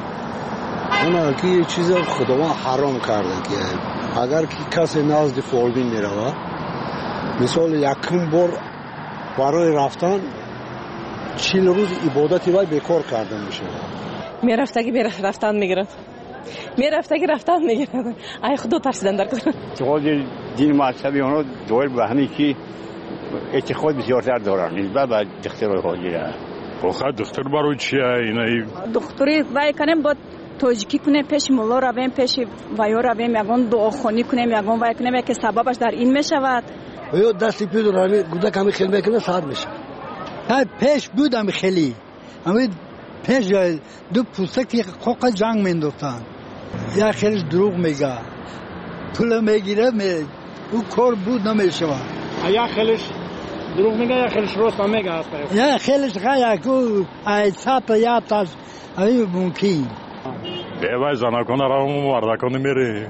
اونا که یه چیز خداوند حرام کرده که اگر که کسی نزد فالبین میروه، مثال یکم بار برای رفتن 40 روز عبادتی وای بیکار کرده میشه. میرفتگی رفتن میگیرد، میرفتگی رفتن میگیرد. ای خدا ترسیدن در کدام اعتقاد دین مذهبی اونا دور به همین که اعتقاد بسیارتر دارن نسبت به دخترای حاجیه. آخه دختر برای چیه اینا؟ دختری وای کنیم با توجیکی کنیم پیش مولا رویم، پیش ویا رویم، یگان دعاخوانی کنیم، یگان وای کنیم که سببش در این میشود. یا دستی پیدا رانی گوده کمی خیلی میکنه ساعت میشه. ها پیش بودم خیلی، اما پیش دو پوستکی خوک جنگ مینداختن. یا خیلی دروغ میگه، پول میگیره او کار بود نمیشه. یا خیلیش دروغ میگه یا خیلیش راست میگه هست. یا خیلیش غیا کو ای ساعت یا تاش ای ممکن. دیوای زنکان را مردکان میره.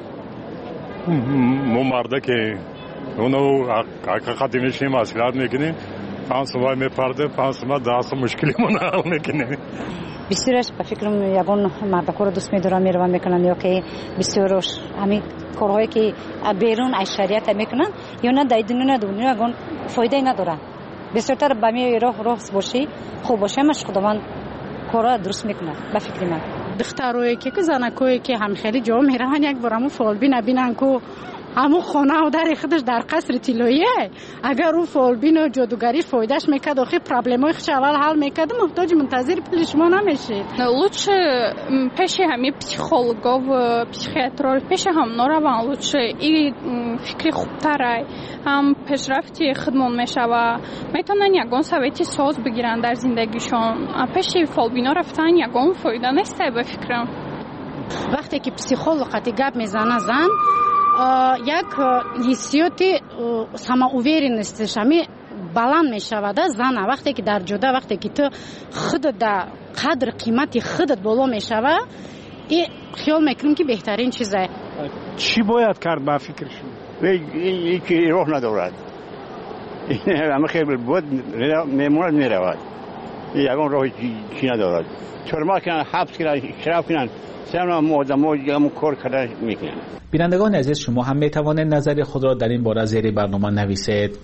مرده اونو حقیقتی میشیم مسئولیت میکنیم، 5 ماه میپرده، 5 ماه دست مشکلیمون حل میکنیم. بسیارش به فکرم یگان مردکار رو دوست میدارم میروم میکنن یا که بسیارش همین کارهایی که بیرون از شریعت میکنن یا نه دایدنونه دونی یگان فایده نداره. بسیارتر به می راه باشی خوب باشه مش خداوند کارا درست میکنه به فکر من. دخترایی که زنکایی که هم خیلی جا میرون یک بارمو فالبین ببینن که همون خانه و در خودش در قصر طلاییه. اگر او فالبین و جادوگری فایدهش میکرد و خیلی پرابلمای خودش اول حل میکرد محتاج منتظر پول شما نمیشید. Лучше پیش همین پسیخولوگا و پسیخیاترها پیش هم نروند. لучше این فکر خوبتره، هم پیشرفتی خدمت میشه و میتونن یگان سویتی ساز بگیرن در زندگیشون. پیش فالبینا رفتن یگان فایده نیست به فکرم. وقتی که پسیخولوگی گپ میزنه زن یک حسیاتی самоуверенності همی بلند میشود زن. وقتی که در جدا وقتی که تو خودت در قدر قیمتی خودت بالا میشود این خیال میکنم که بهترین چیزه. چی باید کرد با فکرشون؟ این که راه ندارد، همه خیلی بود میموند میرود، یگان راه چی ندارد. ترما کنن، حبس کنن، شراب کنن، سمنا مادمو کار کرده میکنن. بینندگان عزیز، شما هم میتوانید نظر خود را در این باره زیر برنامه نویسید.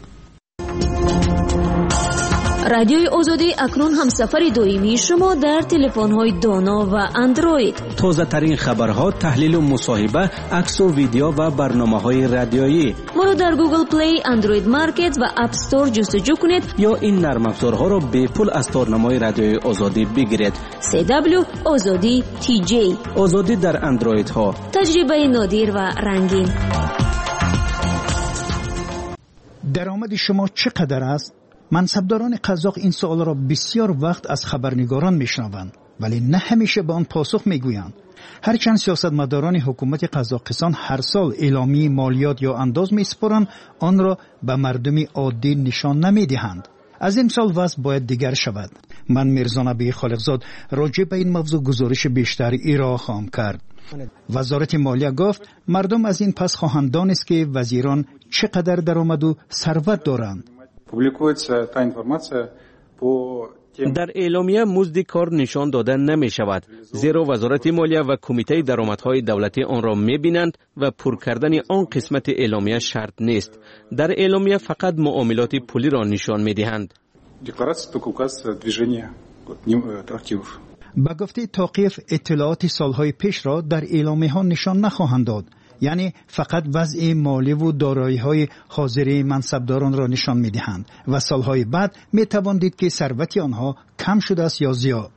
رادیوی آزادی اکنون همسفر دائمی شما در تلفن‌های دانا و اندروید. تازه ترین خبرها، تحلیل و مصاحبه، عکس و ویدیو و برنامه‌های رادیویی. ما را در گوگل پلی، اندروید مارکت و اپ استور جستجو کنید یا این نرم افزارها را به پول از تارنمای رادیوی آزادی بگیرید. CW آزادی TJ. آزادی در اندروید ها. تجربه نادر و رنگین. درآمد شما چقدر است؟ منصبداران قزاق این سوال را بسیار وقت از خبرنگاران میشنوند ولی نه همیشه به آن پاسخ میگویند. هرچند سیاستمداران حکومت قزاقستان هر سال اعلامیه مالیات یا انداز میسپارند، آن را به مردم عادی نشان نمیدهند. از امسال وضع باید دیگر شود. من میرزا نبی خالقزاد راجع به این موضوع گزارش بیشتر ارائه خواهم کرد. وزارت مالیه گفت مردم از این پس خواهند دانست که وزیران چقدر درآمد و ثروت دارند. در اعلامیه مزد کار نشان داده نمی شود، زیرا وزارت مالیه و کمیته درآمدهای دولتی آن را می بینند و پر کردن آن قسمت اعلامیه شرط نیست. در اعلامیه فقط معاملات پولی را نشان می دهند. با گفته توقیف اطلاعات سالهای پیش را در اعلامیه ها نشان نخواهند داد، یعنی فقط وضع مالی و دارایی‌های حاضر منصبداران را نشان می‌دهند و سالهای بعد می‌توان که ثروت آنها کم شده است یا زیاد.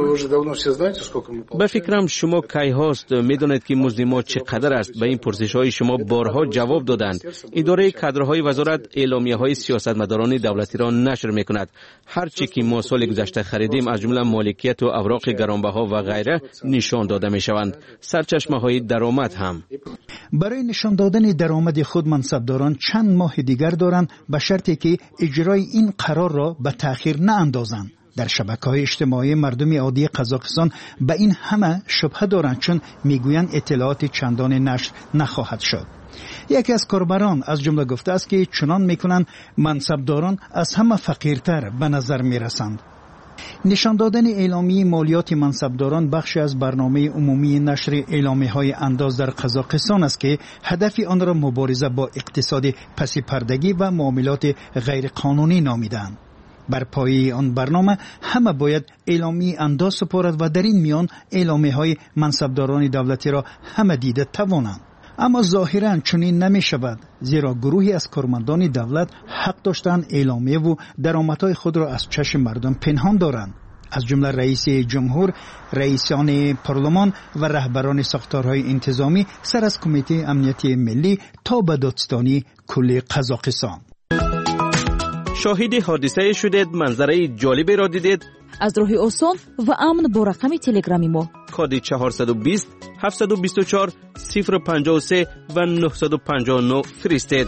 به فکرم شما کی هاست می‌دانید که مزد ما چقدر است؟ به این پرسش‌های شما بارها جواب دادند. اداره کادرهای وزارت اعلامیه‌های سیاستمداران دولتی را نشر می‌کند. هر چی که ما سال گذشته خریدیم از جمله مالکیت و اوراق گرانبها و غیره نشان داده می‌شوند. سرچشمه‌های درآمد هم. برای نشان دادن درآمد خود منصبداران چند ماه دیگر دارند، به شرطی که اجرای این قرار را به تأخیر ناندازند. در شبکه‌های اجتماعی مردم عادی قزاقستان به این همه شبهه دارند، چون میگویند اطلاعات چندان نشر نخواهد شد. یکی از کاربران از جمله گفته است که چنان میکنند منصبداران از همه فقیرتر به نظر میرسند. نشان دادن اعلامیه مالیات منصبداران بخشی از برنامه عمومی نشر اعلامیه‌های انداز در قزاقستان است که هدف آن را مبارزه با اقتصاد پس پردگی و معاملات غیر قانونی نامیدند. بر پایه آن برنامه همه باید اعلامیه انداز سپارد و در این میان اعلامیه‌های منصبداران دولتی را همه دیده توانند. اما ظاهراً چنین نمی شود، زیرا گروهی از کارمندان دولت حق داشتند اعلامیه و درآمدهای خود را از چشم مردم پنهان دارند. از جمله رئیس جمهور، رئیسان پارلمان و رهبران ساختارهای انتظامی سر از کمیته امنیتی ملی تا به دادستانی کل قزاقستان. شاهد حادثه شدید، منظره جالبی را دیدید؟ از راه آسان و امن با رقم تلگرامی ما کد 420 724 053 و 959 فرستید.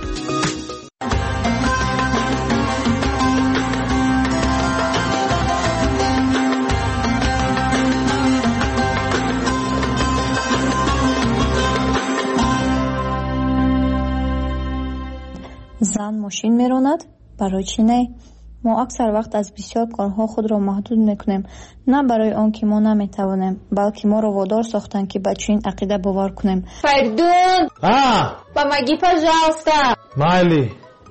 زن ماشین میراند؟ برای چی نه؟ ما اکثر وقت از بسیار کارها خود را محدود میکنیم، نه برای آن که ما نمیتوانیم، بلکه ما را وادار ساختند که به چنین عقیده باور کنیم. Perdón. Помоги, пожалуйста. Майли.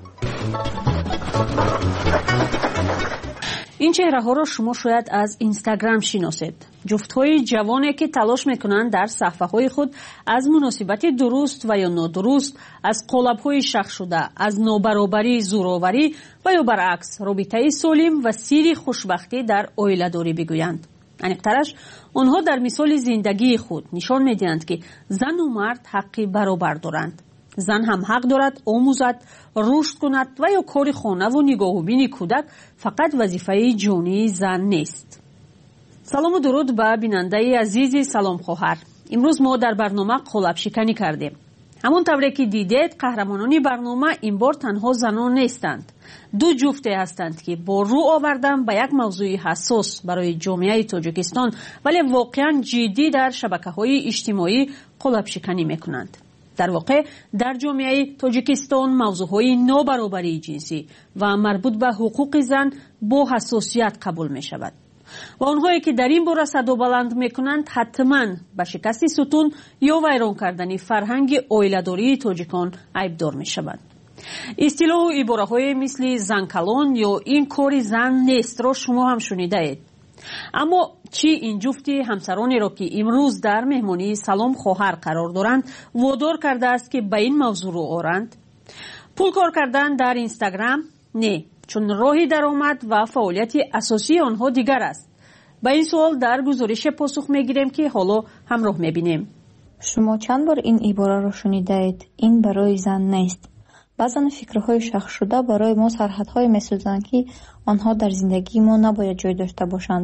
این چهره ها را شما شاید از اینستاگرام شناسید. جفت های جوانی که تلاش میکنند در صفحه های خود از مناسبت درست و یا نادرست، از قالب های شخ شده، از نابرابری، زورآوری و یا برعکس رابطه سالم و سیر خوشبختی در عائله داری بگویند. انیقترش آنها در مثال زندگی خود نشان میدهند که زن و مرد حقی برابر دارند. زن هم حق دارد آموزد، رشد کند و یا کار خانه و نگاه و بین کودک فقط وظیفه جانی زن نیست. سلام و درود به بیننده عزیز سلام خواهر. امروز ما در برنامه قالب شکنی کردیم. همون طوری که دیدید قهرمانان برنامه این بار تنها زنان نیستند. دو جفته هستند که با رو آوردن به یک موضوع حساس برای جامعه تاجیکستان ولی واقعا جدی در شبکه‌های اجتماعی قالب شکنی میکنند. در واقع در جامعه تاجیکستان موضوعهای نابرابری جنسی و مربوط به حقوق زن با حساسیت قبول می شود و آنهایی که در این باره صدا بلند می کنند حتما به شکست ستون یا ویران کردن فرهنگ عائله‌داری تاجیکان عیبدار می شوند. اصطلاح و عباره های مثل زن کلان یا این کار زن نیست را شما هم شنیده اید. اما چی این جفتی همسرانی را که امروز در مهمانی سلام خواهر قرار دارند وادار کرده است که به این موضوع رو آورند؟ پول کار کردن در اینستاگرام؟ نه، چون راه درآمد و فعالیت اساسی آنها دیگر است. به این سوال در گزارش پاسخ میگیریم که حالا همراه میبینیم. شما چند بار این عباره را شنیده اید؟ این برای زن نیست. بعضن فکرهای شخص شده برای ما سرحدهای میسازند که آنها در زندگی ما نباید جای داشته باشند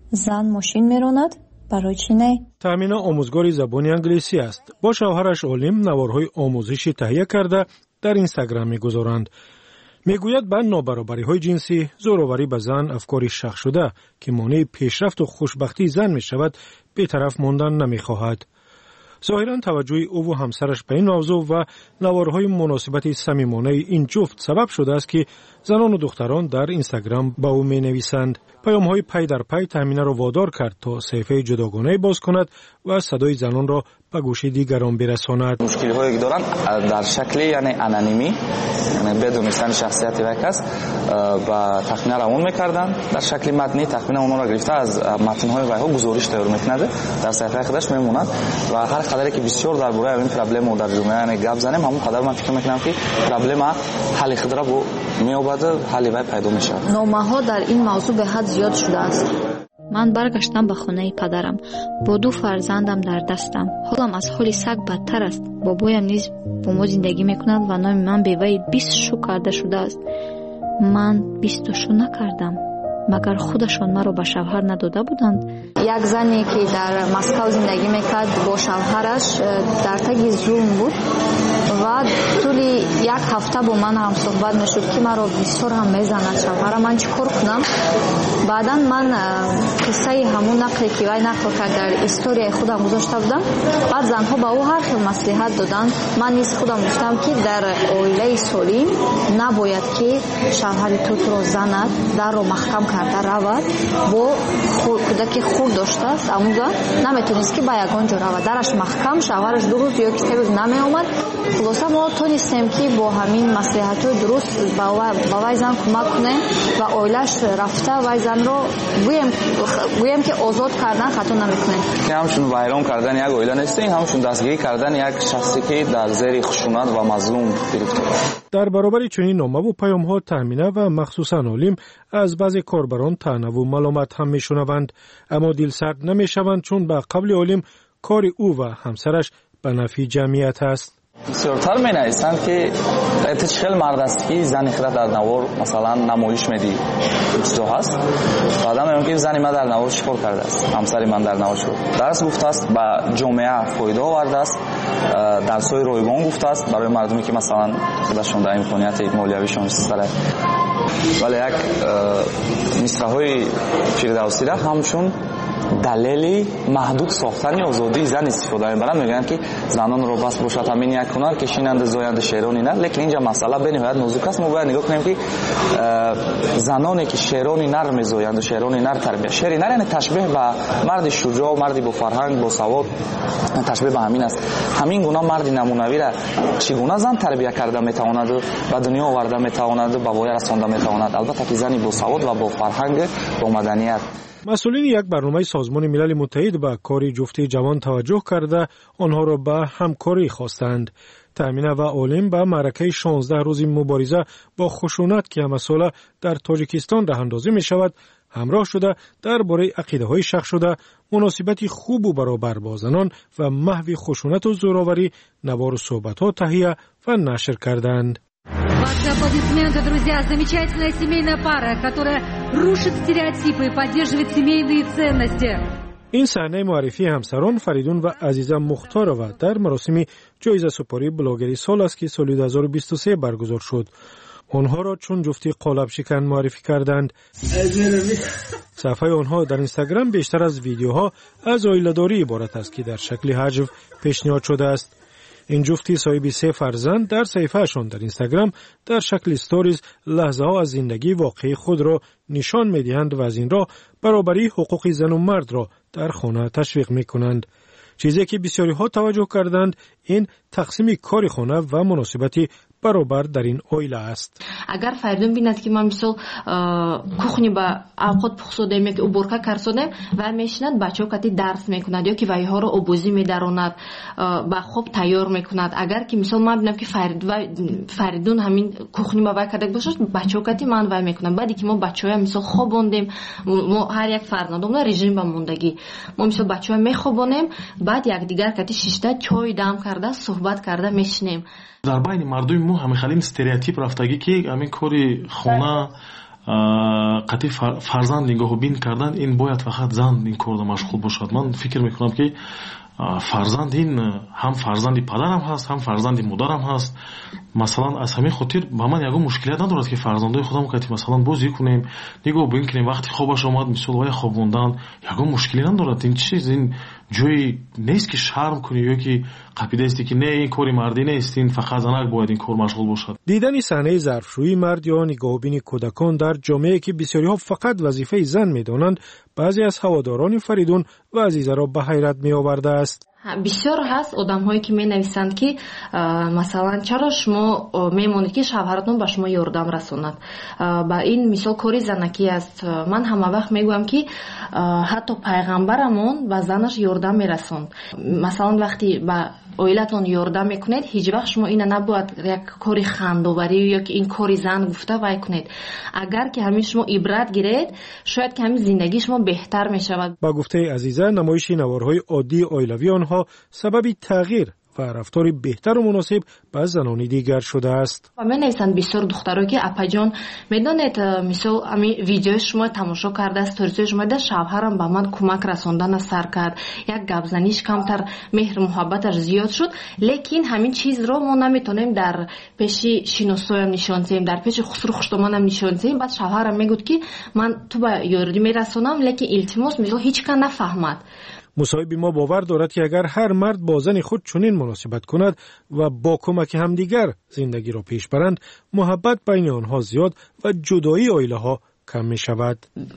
зан мошин меронад барои чӣ не? таъмина омӯзгори забони англисӣ аст. бо шавҳараш олим наворҳои омӯзишӣ таҳия карда дар Инстаграм мегузоранд. мегӯяд ба нобаробариҳои ҷинсӣ, зӯроварӣ ба зан афкори шахшуда ки монеи пешрафту хушбахтии зан мешавад, бетараф мондан намехоҳад. зоҳиран таваҷҷӯҳи ӯву ҳамсараш ба ин мавзӯъ ва наворҳои муносибати самимонаи ин ҷуфт сабаб шудааст ки занону духтарон дар Инстаграм ба ӯ менависанд. паёмҳои пай дар пай таъминаро водор кард то саҳифаи ҷудогонаи боз кунад ва садои занонро ба гӯши дигарон бирасонад. мушкилиҳое ки доранд дар шакли яъне анонимӣ, яъне бедонистани шахсияти вай кас ба тахмина равон мекарданд. дар шакли матнӣ тахмина онҳоро гирифта аз матнҳои вайҳо гузориш тайёр мекунад, дар саҳифаи худаш мемонад ва ҳар қадаре ки бисёр дар бораи ин проблема дар ҷомеа яъне гап занем, ҳамон қадар ман фикр мекунам ки проблема ҳалли худро меёбад, ҳалли вай пайдо мешавад. номаҳо дар ин мавзӯъ беҳад зиёд шудааст. ман баргаштам ба хонаи падарам бо 2 фарзандам дар дастам. ҳолам аз ҳоли саг бадтар аст. бобоям низ бо мо зиндагӣ мекунад ва номи ман беваи 20 шу карда шудааст. ман 20 шу накардам. магар худашон маро ба шавҳар надода буданд? як зане ки дар Москав зиндагӣ мекард бо шавҳараш дар таги зулм буд ва тӯли як ҳафта бо ман ҳам суҳбат мешуд ки маро бисёр ҳам мезанад шавҳарам, ман чӣ кор кунам? баъдан ман қиссаи ҳамун нақле ки вай нақл кард дар историяи худам гузошта будам. баъд занҳо ба ӯ ҳар хел маслиҳат доданд. ман низ худам гуфтам ки дар оилаи солим набояд ки шавҳари туро занад, дарро маҳкам карда равад, бо кӯдаки хурд доштааст, амуза наметонист ки ба ягон ҷо равад. дараш маҳкам, шавҳараш 2 рӯз ё ки 3 рӯз намеомад. хулоса мо тонистем ки бо ҳамин маслиҳатҳои дуруст ба вай зан кӯмак кунем ва оилаш рафта вай занро гӯем ки озод кардан хато намекунем. ҳамчун вайрон кардан як оила нестем, ҳамчун дастгирӣ кардан як шахсе ки дар зери хушунат ва мазлум гирифтор аст. дар баробари чунин номаву паёмҳо таъмина ва махсусан олим аз баъзе корбарон таънаву маломат ҳам мешунаванд, аммо дилсард намешаванд, чун ба қавли олим кори ӯ ва ҳамсараш ба нафъи ҷамъият аст. бисёртар менависанд ки эта чӣ хел мард аст ки зани худро дар навор масалан намоиш медиҳи чизо ҳаст. баъдан меён ки зани ман дар навор чӣ кор кардааст, ҳамсари ман дар навор чӣ дарс гуфтааст, ба ҷомеа фоида овардааст, дарсҳои ройгон гуфтааст барои мардуме ки масалан худашон дар имконияти молиявишон истифода. вале як мисраҳои фирдавсиро ҳамчун далели маҳдуд сохтани озодии зан истифода мебаранд. мегӯянд ки занонро бас бошад ҳамин як ҳунар, кишинанду зоянду шерони нар. лекин инҷа масъала бениҳоят нозук аст. мо бояд нигоҳ кунем ки заноне ки шерони нар мезоянду шерони нар тарбия, шери нар яъне ташбеҳ ба марди шуҷоъ, марди бо фарҳанг, бо савод, ташбеҳ ба ҳамин аст. ҳамин гуна марди намунавиро чӣ гуна зан тарбия карда метавонаду ба дунё оварда метавонаду ба воя расонда метавонад? албатта ки зани бо савод ва бо фарҳанг, бо маданият. масъулини як барномаи созмони милали муттаҳид ба кори ҷуфти ҷавон таваҷҷӯҳ карда онҳоро ба ҳамкорӣ хостанд. таъмина ва олим ба маъракаи 16 рӯзи мубориза бо хушунат ки ҳамасола дар тоҷикистон раҳандозӣ мешавад ҳамроҳ шуда дар бораи ақидаҳои шахшуда, муносибати хубу баробар бо занон ва маҳви хушунату зӯроварӣ навору суҳбатҳо таҳия ва нашр карданд. Ваши аплодисменты, друзья. Замечательная семейная пара, которая рушит стереотипы и поддерживает семейные ценности. ин саҳнаи муаррифии ҳамсарон Фаридун ва Азиза Мухторова дар маросими ҷоизасупории блогери сол аст ки соли 2023 баргузор шуд. онҳоро чун ҷуфти қолабшикан муаррифӣ карданд. саҳифаи онҳо дар Инстаграм бештар аз видеоҳо аз оиладорӣ иборат аст ки дар шакли ҳаҷв пешниҳод шудааст. ин ҷуфти соҳиби 3 фарзанд дар саҳифаашон дар Инстаграм дар шакли сториз лаҳзаҳо аз зиндагии воқеии худро нишон медиҳанд ва аз ин роҳ баробарии ҳуқуқи зану мардро дар хона ташвиқ мекунанд. чизе ки бисёриҳо таваҷҷӯҳ карданд, ин тақсими кори хона ва муносибати баробар дар ин оила аст. агар Фаридун бинад ки ман мисол кухни ба авқот пухсодем ё ки уборка карсодем ва мешинад бачаҳо кати дарс мекунад ё ки вайҳоро обозӣ медаронад, ба хоб тайёр мекунад. агар ки мисол ман бинам ки Фаридун ҳамин кухни ба вай карда бошад, бачаҳо кати ман вай мекунад. баъде ки мо бачаҳоя мисол хобондем, мо ҳар як фарзандон режим ба мондагӣ, мо мисол бачаҳоя мехобонем, баъд якдигар кати шишта чой дам карда суҳбат карда мешинем. дар байни мардуми мо ҳамин халин стереотип рафтагӣ ки ҳамин кори хона қатъи фарзанд нигоҳубин кардан, ин бояд фақат зан ин корда машғул бошад. Ман фикр мекунам ки фарзанд ин ҳам фарзанди падарам ҳаст, ҳам фарзанди модарам ҳаст. масалан аз ҳамин хотир ба ман ягон мушкилият надорад ки фарзандои худам кати масалан бозӣ кунем, нигоҳ бинкунем, вақти хобаш омад мисол вай хобондан, ягон мушкилӣ надорад. ин чиз, ин ҷои нест ки шарм кунӣ ё ки қапидасти ки не, ин кори мардӣ нест, ин фақат занак бояд ин кор машғул бошад. дидани саҳнаи зарфшӯии мард ё нигоҳубини кӯдакон дар ҷомеае ки бисёриҳо фақат вазифаи зан медонанд, баъзе аз ҳаводорони Фаридун ва Азизаро ба ҳайрат меовардааст. бисёр ҳаст одамҳое ки менависанд ки масалан чаро шумо мемонед ки шавҳаратон ба шумо ёрдам расонад. Ба ин мисол кори занакӣ аст. Ман ҳама вақт мегӯям ки ҳатто пайғамбарамон ба занаш ёрдам мерасонд. Масалан вақти ба оилатон ёрдам мекунед, ҳеҷ вақт шумо ина набояд як кори хандоварӣ ё ки ин кори зан гуфта вай кунед. агар ки ҳамин шумо ибрат гиред, шояд ки ҳамин зиндагии шумо беҳтар мешавад. ба гуфтаи Азиза, намоиши наворҳои оддии оилавии онҳо сабаби тағйир ва рафтори беҳтару муносиб ба занони дигар шудааст. менависанд бисёр духтаро ки апаҷон медонед, мисол ами видеои шумо тамошо карда, сторисои шумо да шавҳарам ба ман кӯмак расондана сар кард, як гапзаниш камтар, меҳру муҳаббаташ зиёд шуд, лекин ҳамин чизро мо наметонем дар пеши шиносоям нишон диҳем, дар пеши хусру хуштоманам нишон диҳем. баъд шавҳарам мегӯд ки ман ту ба ёрдӣ мерасонам, лекин илтимос мисол ҳеҷ кан нафаҳмад. مصاحب ما باور دارد که اگر هر مرد با زن خود چنین مناسبت کند و با کمک همدیگر زندگی را پیش برند، محبت بین آنها زیاد و جدایی عائله ها کم می شود.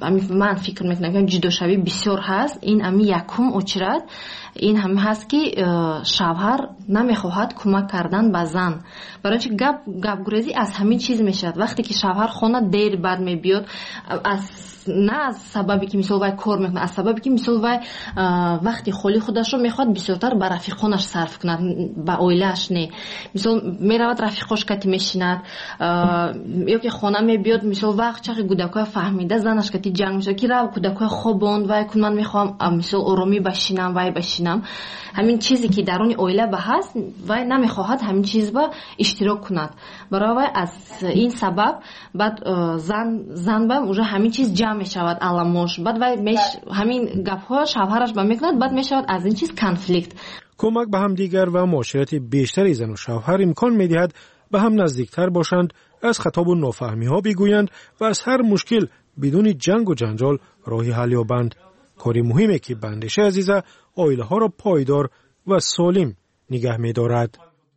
من فکر میکنم جداشوی بسیار هست. این امی یکم اچرد این هم هست که شوهر نمیخواهد کمک کردن به زن، برای اینکه گپ گریزی از همین چیز میشد. وقتی که شوهر خانه دیر بعد میبیاد، نه از سببی که مثلا وای کار میکنه، از سببی که مثلا وای وقتی خالی خودش رو میخواد بسیارتر به رفیقانش صرف کنه، به عائله‌اش نه. مثلا میرود رفیقاش کتی میشیند یا که خانه میبیاد، مثلا وقت چقدر کودکای فهمیده زنش کتی جنگ میشه که رو کودکای خواباند وای کن من میخوام مثلا آرامی بشینم وای بشینم. همین چیزی که درون عائله به هست وای نمیخواهد همین چیز با اشتراک کند. برای از این سبب بعد زن با اونجا همین چیز جمع میشود علامش، بعد وای همین گپ‌ها شوهرش با میکند، بعد میشود از این چیز کنفلیکت. کمک به هم دیگر و معاشرت بیشتری زن و شوهر امکان میدهد به هم نزدیکتر باشند، از خطاب و نافهمی ها بگویند و از هر مشکل بدون جنگ و جنجال راهی حل یابند. کاری مهمه که بندش عزیزه عائله ها را پایدار و سالم نگه می‌دارد.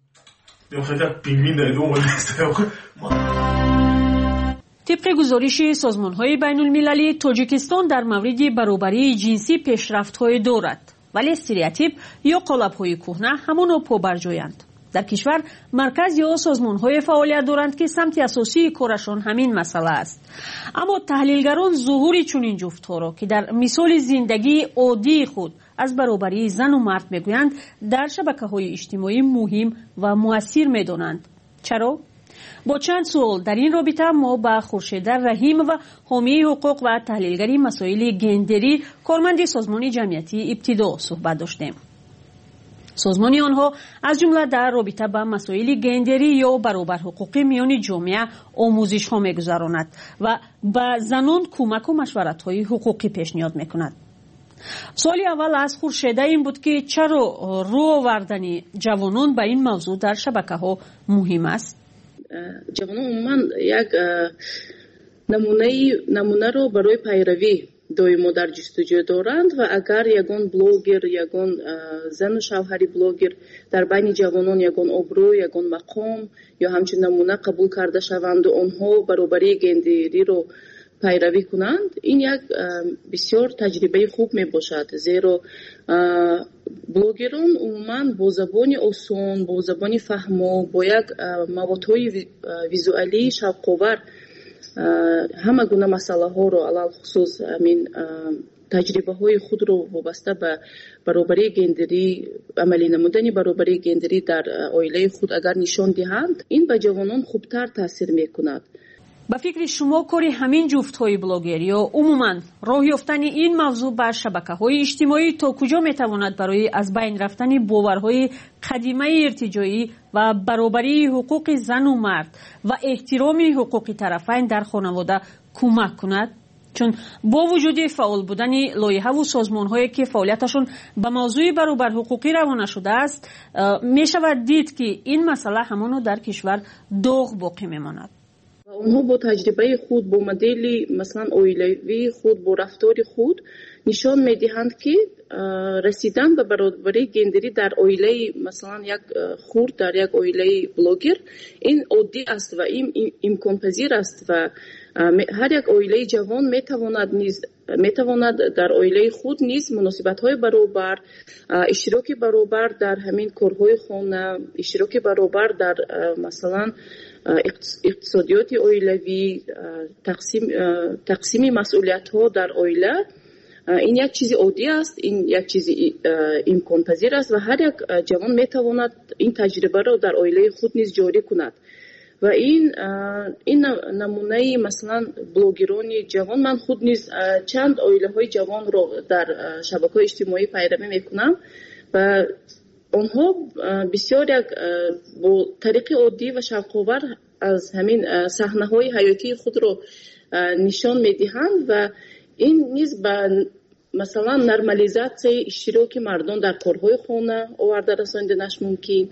طبق گزارش سازمان‌های بین‌المللی، تاجیکستان در مورد برابری جنسی پیشرفت‌های دارد، ولی استریوتیپ یا قالب‌های کهنه همانا پابرجایند. در کشور مرکز یا سازمان‌های فعالیت دارند که سمت اساسی کارشان همین مسئله است. اما تحلیلگران ظهور چنین جفت‌ها را که در مثال زندگی عادی خود از برابری زن و مرد میگویند، در شبکه‌های اجتماعی مهم و مؤثر می‌دانند. چرا؟ با چند سوال در این رابطه ما با خورشید رحیم و حامی حقوق و تحلیلگری مسائل گندری، کارمند سازمان جمعیتی ابتدا صحبت داشتیم. سازمان آنها از جمله در رابطه با مسائل گندری یا برابر حقوقی میان جامعه آموزش ها میگذراند و به زنان کمک و مشورت های حقوقی پیشنهاد میکند. سوال اول از خورشید این بود که چرا رو آوردن جوانان به این موضوع در شبکه ها مهم است؟ جوانان عموما یک نمونه رو برای پیروی دویمو در جستجو دارند و اگر یگان بلوگر، یگان زن و شوهری بلوگر در بین جوانان یگان ابرو، یگان مقام یا همچنین نمونه قبول کرده شوند و آنها برابری گندری رو پیروی کنند، این یک بسیار تجربه خوب می باشد. زیرا بلوگران عموما با زبان آسان، با زبان فهمو، با یک موادهای ویزوالی شوق‌آور همه گونه مسئله ها رو علل خصوص همین تجربه های خود رو وابسته به برابری گندری، عملی نمودن برابری گندری در عائله خود اگر نشان دهند، این به جوانان خوبتر تاثیر میکند. با فکر شما کاری همین جفت‌های بلاگر یا عموماً راه یافتن این موضوع بر شبکه‌های اجتماعی تا کجا میتواند برای از بین رفتن باورهای قدیمی ارتجاعی و برابری حقوق زن و مرد و احترام حقوق طرفین در خانواده کمک کند؟ چون با وجود فعال بودن لایحه و سازمان‌هایی که فعالیتشون به موضوع برابر حقوقی روانه شده است، می شود دید که این مسئله همانو در کشور داغ باقی میماند. اونها با تجربه خود، با مدل مثلا اویلوی خود، با رفتار خود نشان میدهند که رسیدن به برابری گندری در اویله مثلا یک خورد، در یک اویله بلوگر، این عادی است و این امکان پذیر است و هر یک اویله جوان میتواند در اویله خود نیز مناسبت‌های برابر، اشتراک برابر در همین کارهای خانه، اشتراک برابر در مثلا اقتصادیات اویلوی، تقسیم مسئولیت‌ها در اویله، این یک چیز عادی است، این یک چیز امکان پذیر است و هر یک جوان میتواند این تجربه را در اویله خود نیز جاری کند. و این نمونه مثلا بلوگران جوان، من خود نیز چند اویله های جوان رو در شبکه‌های اجتماعی پیروی میکنم و آنها بسیار یک با طریق عادی و شوق‌آور از همین صحنه‌های حیاتی خود رو نشان میدهند و این نیز به مثلا نرمالیزاسیای اشتراک مردم در کارهای خانه آورده رساندنش ممکن.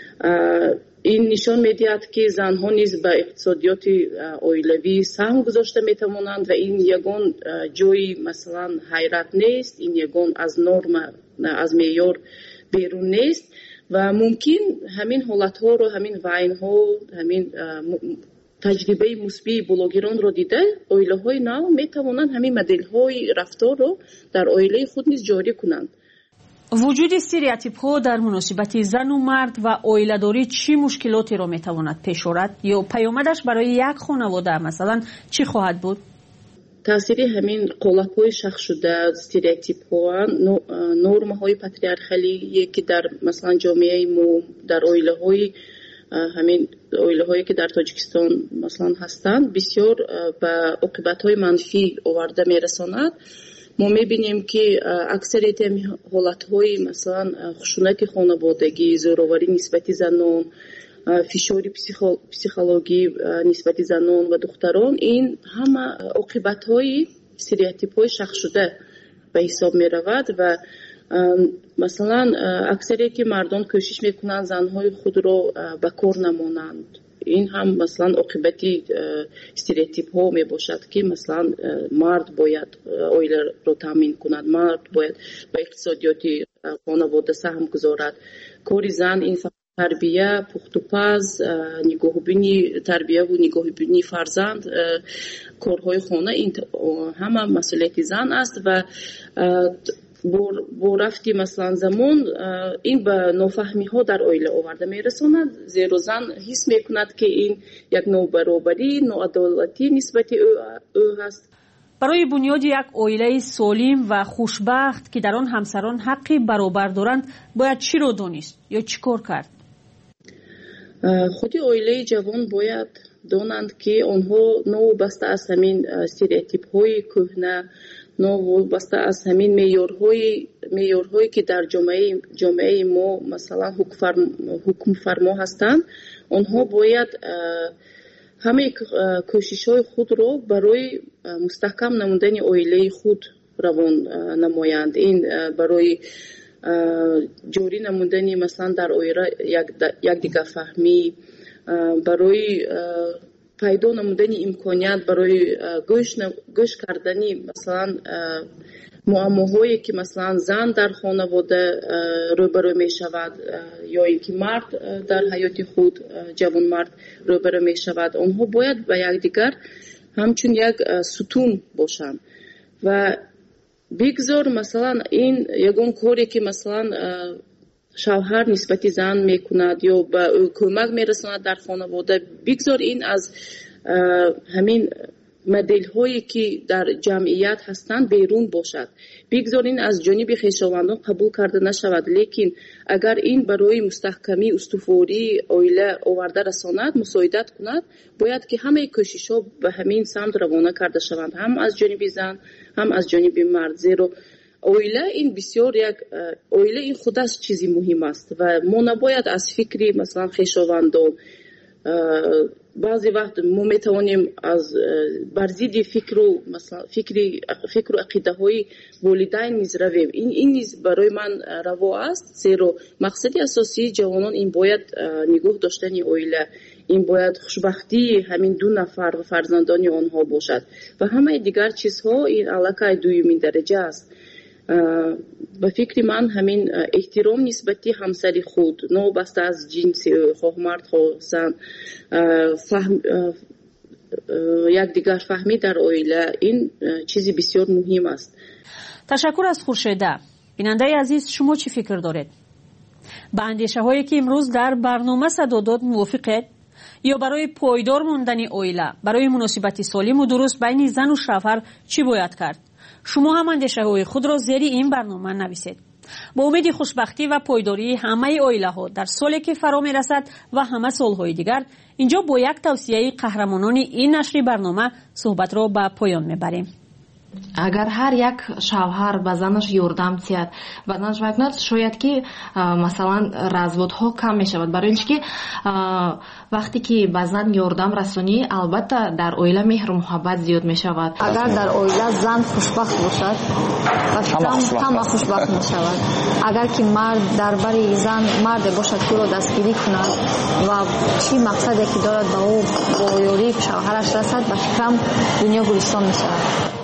این نشان میدهد که زنها نیز به اقتصادیات اویلوی سهم گذاشته میتوانند و این یگان جای مثلا حیرت نیست، این یگان از نرم، از معیار بیرون نیست و ممکن همین حالتها رو، همین وعینها، همین تجربه مثبت بلوگران رو دیده اویله های نو میتوانند همین مدل های رفتار رو در اویله خود نیز جاری کنند. وجود استریوتیپ ها در مناسبت زن و مرد و اویله داری چی مشکلاتی رو میتواند پیش آورد یا پیامدش برای یک خانواده مثلا چی خواهد بود؟ تاثیر همین قالب های شخص شده، استریوتیپ ها، نرم های پاتریارخالی که در مثلا جامعه ما، در اویله های همین اویله هایی که در تاجیکستان مثلا هستند بسیار به عاقبت های منفی آورده میرساند. ما میبینیم که اکثریت حالت های مثلا خشونت خانوادگی، زوراوری نسبت زنان، فشار پسیخولوژی نسبت زنان و دختران، این همه عاقبت های استریوتیپ های شخص شده به حساب می رود و مثلا اکثری که مردم کوشش میکنند زنهای خود رو به کار نمانند. این هم مثلا عاقبتی استریوتیپ ها می باشد که مثلا مرد باید اویله رو تامین کند، مرد باید به اقتصادیات خانواده سهم گذارد. کار زن این تربیه، پخت و پز، نگاهبینی تربیه و نگاهبینی فرزند، کارهای خانه، این همه مسئولیت زن است و با رفتی مثلا زمان این به نافهمی ها در اویله آورده میرساند، زیرا زن حس میکند که این یک نابرابری، ناعدالتی نسبت او هست. برای بنیاد یک اویله سالم و خوشبخت که در آن همسران حقی برابر دارند باید چی رو دانست یا چی کار کرد؟ خودی اویله جوان باید دانند که آنها نوابسته از همین استریوتیپ های کهنه، نوابسته از همین معیارهایی که در جامعه ما مثلا حکم فرما هستند، آنها باید همه کوشش های خود را برای مستحکم نمودن اویله خود روان نمایند. این برای جوری نمودن مثلا در اویله یک دیگر فهمی، برای پیدا نمودن امکانیت برای گوش کردنی مثلا معماهایی که مثلا زن در خانواده روبرو می شود یا اینکه مرد در حیات خود، جوان مرد روبرو می شود، آنها باید به یکدیگر همچون یک ستون باشند و بگذار مثلا این یگان کاری که مثلا شوهر نسبت زن میکند یا به کمک میرساند در خانواده، بگذار این از همین مدل هایی که در جمعیت هستند بیرون باشد، بگذار این از جانب خویشاوندان قبول کرده نشود، لیکن اگر این برای مستحکمی استواری اویله آورده رساند، مساعدت کند، باید که همه کوشش ها به همین سمت روانه کرده شوند، هم از جانب زن هم از جانب مرد. زیرا اویله این بسیار یک اویله این خودش چیزی مهم است و ما نباید از فکری مثلا خویشاوندان بعضی وقت ما میتوانیم از بر ضد فکر و عقیده های والدین نیز رویم. این نیز برای من روا است، زیرا مقصد اساسی جوانان این باید نگاه داشتن عائله، این باید خوشبختی همین دو نفر و فرزندان آنها باشد و همه دیگر چیزها این علاقه دومین درجه است. به فکر من همین احترام نسبتی همسری خود، نابسته از جنس خواه مرد خواه زن، یک دیگر فهمی در عائله، این چیزی بسیار مهم است. تشکر از خورشیده. بیننده عزیز، شما چی فکر دارید؟ با اندیشه هایی که امروز در برنامه صدا داد موافقید؟ یا برای پایدار موندن عائله، برای مناسبت سالم و درست بین زن و شوهر چی باید کرد؟ شما هم اندیشه های خود را زیر این برنامه نویسید. با امید خوشبختی و پایداری همه عائله ها در سالی که فرا می رسد و همه سالهای دیگر، اینجا با یک توصیه قهرمانان این نشر برنامه صحبت را به پایان می بریم. اگر هر یک شوهر به زنش یاردم تید و زنش میکند، شاید که مثلا разводها کم می شود، برای اینکه وقتی که به زن یاردم رسونی البته در عائله مهر و محبت زیاد می شود. اگر در عائله زن خوشبخت باشد همه خوشبخت می شود. اگر که مرد در بری زن مرد باشد که او دستگیری کند و چی مقصدی که دارد به او با یاری شوهرش رسد، به فکرم دنیا گلستان می شود.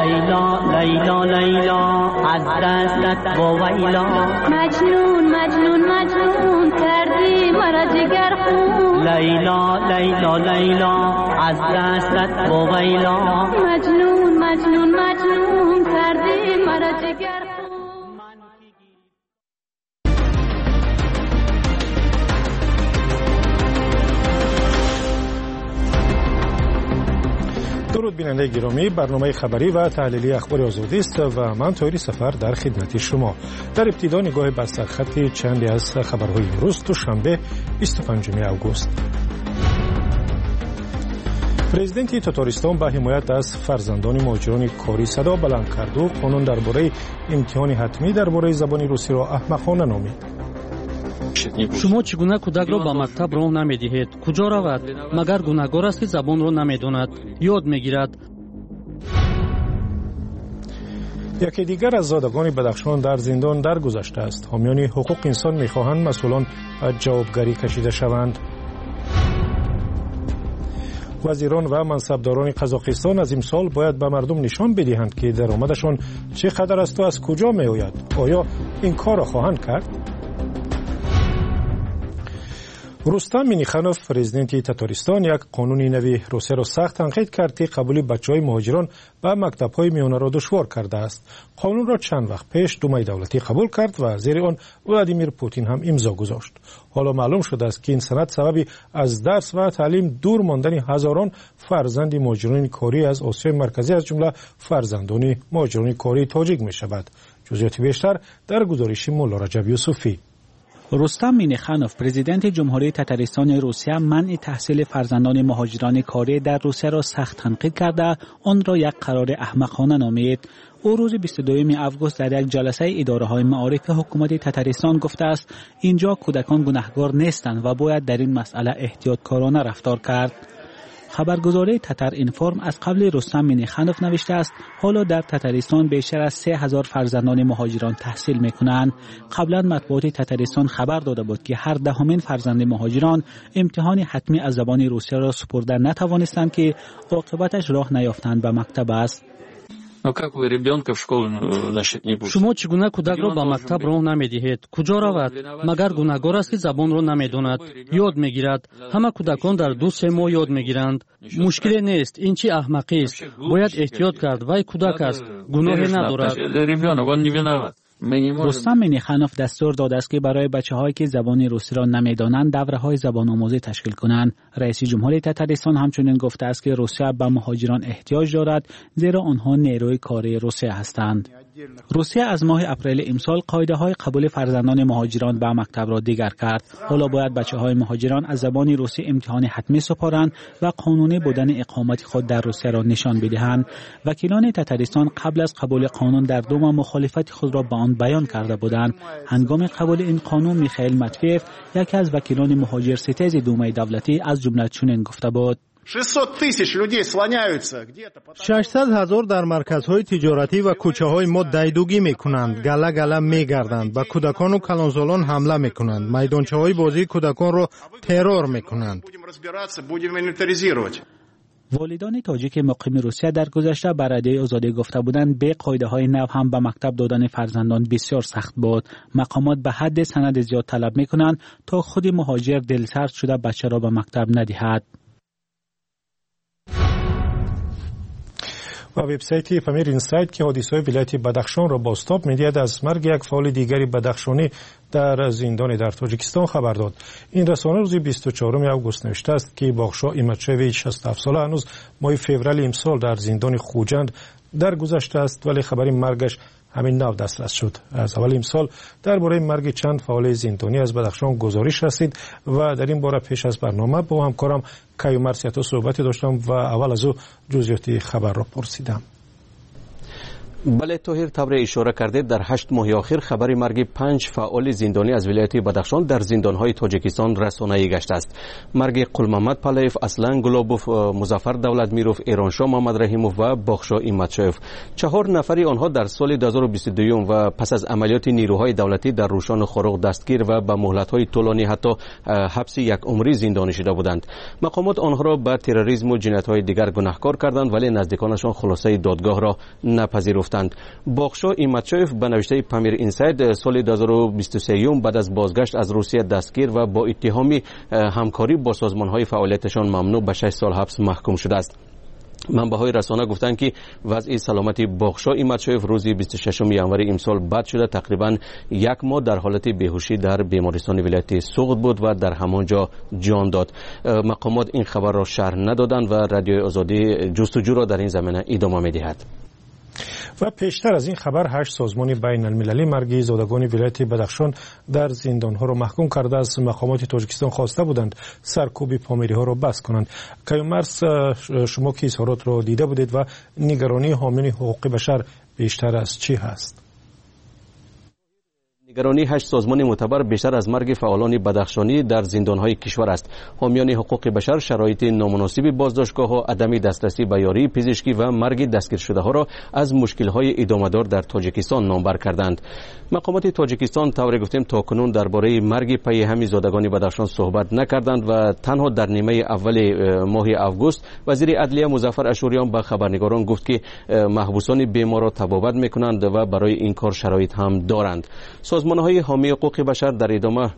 لیلا لیلا لیلا از دستت با ویلا مجنون مجنون مجنون کردی مرا جگر خون لیلا لیلا لیلا از دستت با ویلا مجنون مجنون مجنون کردی مرا جگر خون. درود بیننده گرامی، برنامه خبری و تحلیلی اخبار آزادی است و من طاهری سفر در خدمت شما. در ابتدا نگاه بر سرخط چندی از خبرهای امروز دوشنبه 25 اوگوست. پرزیدنت تاتارستان به حمایت از فرزندان مهاجران کاری صدا بلند کرد و قانون درباره امتحان حتمی درباره زبان روسی را احمقانه نامید. شما چگونه کودک را به مکتب راه نمی‌دهید؟ کجا رود؟ مگر گناهکار است که زبان را نمی‌داند؟ یاد می‌گیرد. یکی دیگر از زادگان بدخشان در زندان درگذشته است. حامیان حقوق انسان می‌خواهند مسئولان جوابگری کشیده شوند. وزیران و منصبداران قزاقستان از امسال باید به مردم نشان بدهند که درآمدشان چقدر است و از کجا می‌آید. آیا این کار را خواهند کرد؟ رستم مینیخانوف پرزیدنت تاتارستان یک قانون نوی روسیه را سخت تنقید کرد که قبول بچه‌های مهاجران به مکتب‌های میانه را دشوار کرده است. قانون را چند وقت پیش دومای دولتی قبول کرد و زیر آن ولادیمیر پوتین هم امضا گذاشت. حالا معلوم شده است که این سند سبب از درس و تعلیم دور ماندن هزاران فرزند مهاجران کاری از آسیای مرکزی از جمله فرزندان مهاجران کاری تاجیک می‌شود. جزئیات بیشتر در گزارش مولا رجب یوسفی. رستم مینیخانوف پرزیدنت جمهوری تتارستان روسیه منع تحصیل فرزندان مهاجران کاری در روسیه را سخت تنقید کرده آن را یک قرار احمقانه نامید. او روز 22 اوگوست در یک جلسه اداره‌های معارف حکومت تتارستان گفته است اینجا کودکان گناهکار نیستند و باید در این مسئله احتیاطکارانه رفتار کرد. خبرگزاری تتر اینفورم از قبل رستم مینیخانوف نوشته است حالا در تتارستان بیشتر از 3000 فرزندان مهاجران تحصیل میکنند. قبلا مطبوعات تتارستان خبر داده بود که هر دهمین فرزند مهاجران امتحان حتمی از زبان روسیه را سپرده نتوانستند که عاقبتش راه نیافتند به مکتب است. شما چگونه کودک را به مکتب راه نمی‌دهید؟ کجا رود؟ مگر گناهکار است که زبان را نمی‌داند؟ یاد می‌گیرد. همه کودکان در 2-3 ماه یاد می‌گیرند. مشکلی نیست. این چی احمقی است؟ باید احتیاط کرد. وای کودک است. گناهی ندارد. رستم مینیخانوف دستور داده است که برای بچه‌هایی که زبان روسی را نمی‌دانند دوره‌های زبان آموزی تشکیل کنند. رئیس جمهوری تتارستان همچنین گفته است که روسیه به مهاجران احتیاج دارد زیرا آنها نیروی کاری روسیه هستند. روسیه از ماه اپریل امسال قاعده‌های قبول فرزندان مهاجران به مکتب را دیگر کرد. حالا باید بچه‌های مهاجران از زبان روسی امتحان حتمی سپارند و قانونی بودن اقامت خود در روسیه را نشان بدهند. وکیلان تتارستان قبل از قبول قانون در دوم مخالفت خود را به آن بیان کرده بودند. هنگام قبول این قانون میخائیل ماتویف یکی از وکیلان مهاجر ستیز دومای دولتی از جمله چنین گفته بود: 600,000 در مرکزهای تجارتی و کوچه‌های ما دیدگی می‌کنند، گله گله می‌گردند، به کودکان و کلانسالان حمله می‌کنند، میدانچه‌های بازی کودکان را ترور می‌کنند. والدان تاجیک مقیم روسیه در گذشته بر رادیوی آزادی گفته بودند به قاعده‌های نو هم به مکتب دادن فرزندان بسیار سخت بود. مقامات به حد سند زیاد طلب می‌کنند تا خود مهاجر دلسرد شده بچه را به مکتب ندهد. و وبسایت پامیر اینسایت که حادثه‌های ولایت بدخشان را بازتاب می‌دهد از مرگ یک فعال دیگری بدخشانی در زندان در تاجیکستان خبر داد. این رسانه روز 24 اوگوست نوشته است که باغشا ایمتشوی 67 ساله هنوز ماه فوریه امسال در زندان خوجند درگذشته است ولی خبر مرگش همین نو دسترس شد. از اول امسال درباره مرگ چند فعال زندانی از بدخشان گزارش رسید و در این باره پیش از برنامه با همکارم کیومرث صحبتی داشتم و اول از او جزئیات خبر را پرسیدم. بله طاهر، طور اشاره کرده در 8 ماه اخیر خبر مرگ 5 فعال زندانی از ولایت بدخشان در زندانهای تاجیکستان رسانه‌ای گشته است. مرگ قلمحمد پالایف، اصلان گلابوف، مظفر دولتمیروف، ایرانشاه محمد رحیموف و باخشا ایمتشایف. 4 نفری آنها در سال 2022 و پس از عملیات نیروهای دولتی در روشان خروق دستگیر و به مهلت‌های طولانی حتی حبس 1 عمری زندانی شده بودند. مقامات آنها را به تروریسم و جنایت‌های دیگر گناهکار کردند ولی نزدیکانشان خلاصه دادگاه را نپذیرفتند. باخشا ایمتشایف به نوشته پامیر اینساید سال 2023 بعد از بازگشت از روسیه دستگیر و با اتهام همکاری با سازمان‌های فعالیتشان ممنوع به 6 سال حبس محکوم شده است. منبع‌های رسانه گفتند که وضع سلامتی باخشا ایمتشایف روز 26 ژانویه امسال بد شده. تقریباً 1 ماه در حالت بیهوشی در بیمارستان ولایت سوغد بود و در همانجا جان داد. مقامات این خبر را شرح ندادند و رادیوی آزادی جستجو را در این زمینه ادامه می‌دهد. و پیشتر از این خبر 8 سازمان بین المللی مرگ زادگان ولایت بدخشان در زندانها را محکوم کرده از مقامات تاجیکستان خواسته بودند سرکوب پامیری ها را بس کنند. کیومرث، شما که اظهارات را دیده بودید و نگرانی حامیان حقوق بشر بیشتر از چی هست؟ نگرانی 8 سازمان معتبر بیشتر از مرگ فعالان بدخشانی در زندانهای کشور است. حامیان حقوق بشر شرایط نامناسب بازداشتگاه‌ها، عدم دسترسی به یاری پزشکی و مرگ دستگیر شده ها را از مشکل‌های ادامه‌دار در تاجیکستان نامبر کردند. مقامات تاجیکستان طور گفتیم تاکنون درباره مرگ پی همین زادگان بدخشان صحبت نکردند و تنها در نیمه اول ماه آگوست وزیر عدلیه مظفر اشوریان به خبرنگاران گفت که محبوسان بیمار را تبابت می‌کنند و برای این کار شرایط هم دارند. سازمان‌های حامی حقوق بشر در ادامه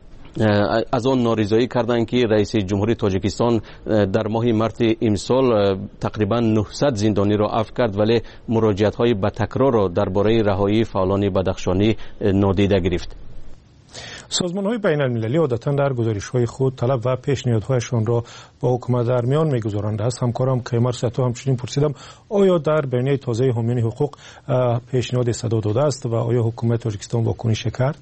از آن نارضایی کردند که رئیس جمهوری تاجیکستان در ماه مارس امسال تقریبا 900 زندانی را عفو کرد ولی مراجعت‌های به تکرار را درباره رهایی فعالان بدخشانی نادیده گرفت. سازمان‌های بین المللی عادتاً در گزارش‌های خود طلب و پیشنهادهایشان را با حکومت در میان می‌گذارند. از همکارم کیومرث همچنین پرسیدم آیا در بیانیه تازه حامیان حقوق پیشنهاد صدا داده است و آیا حکومت تاجیکستان واکنش کرد؟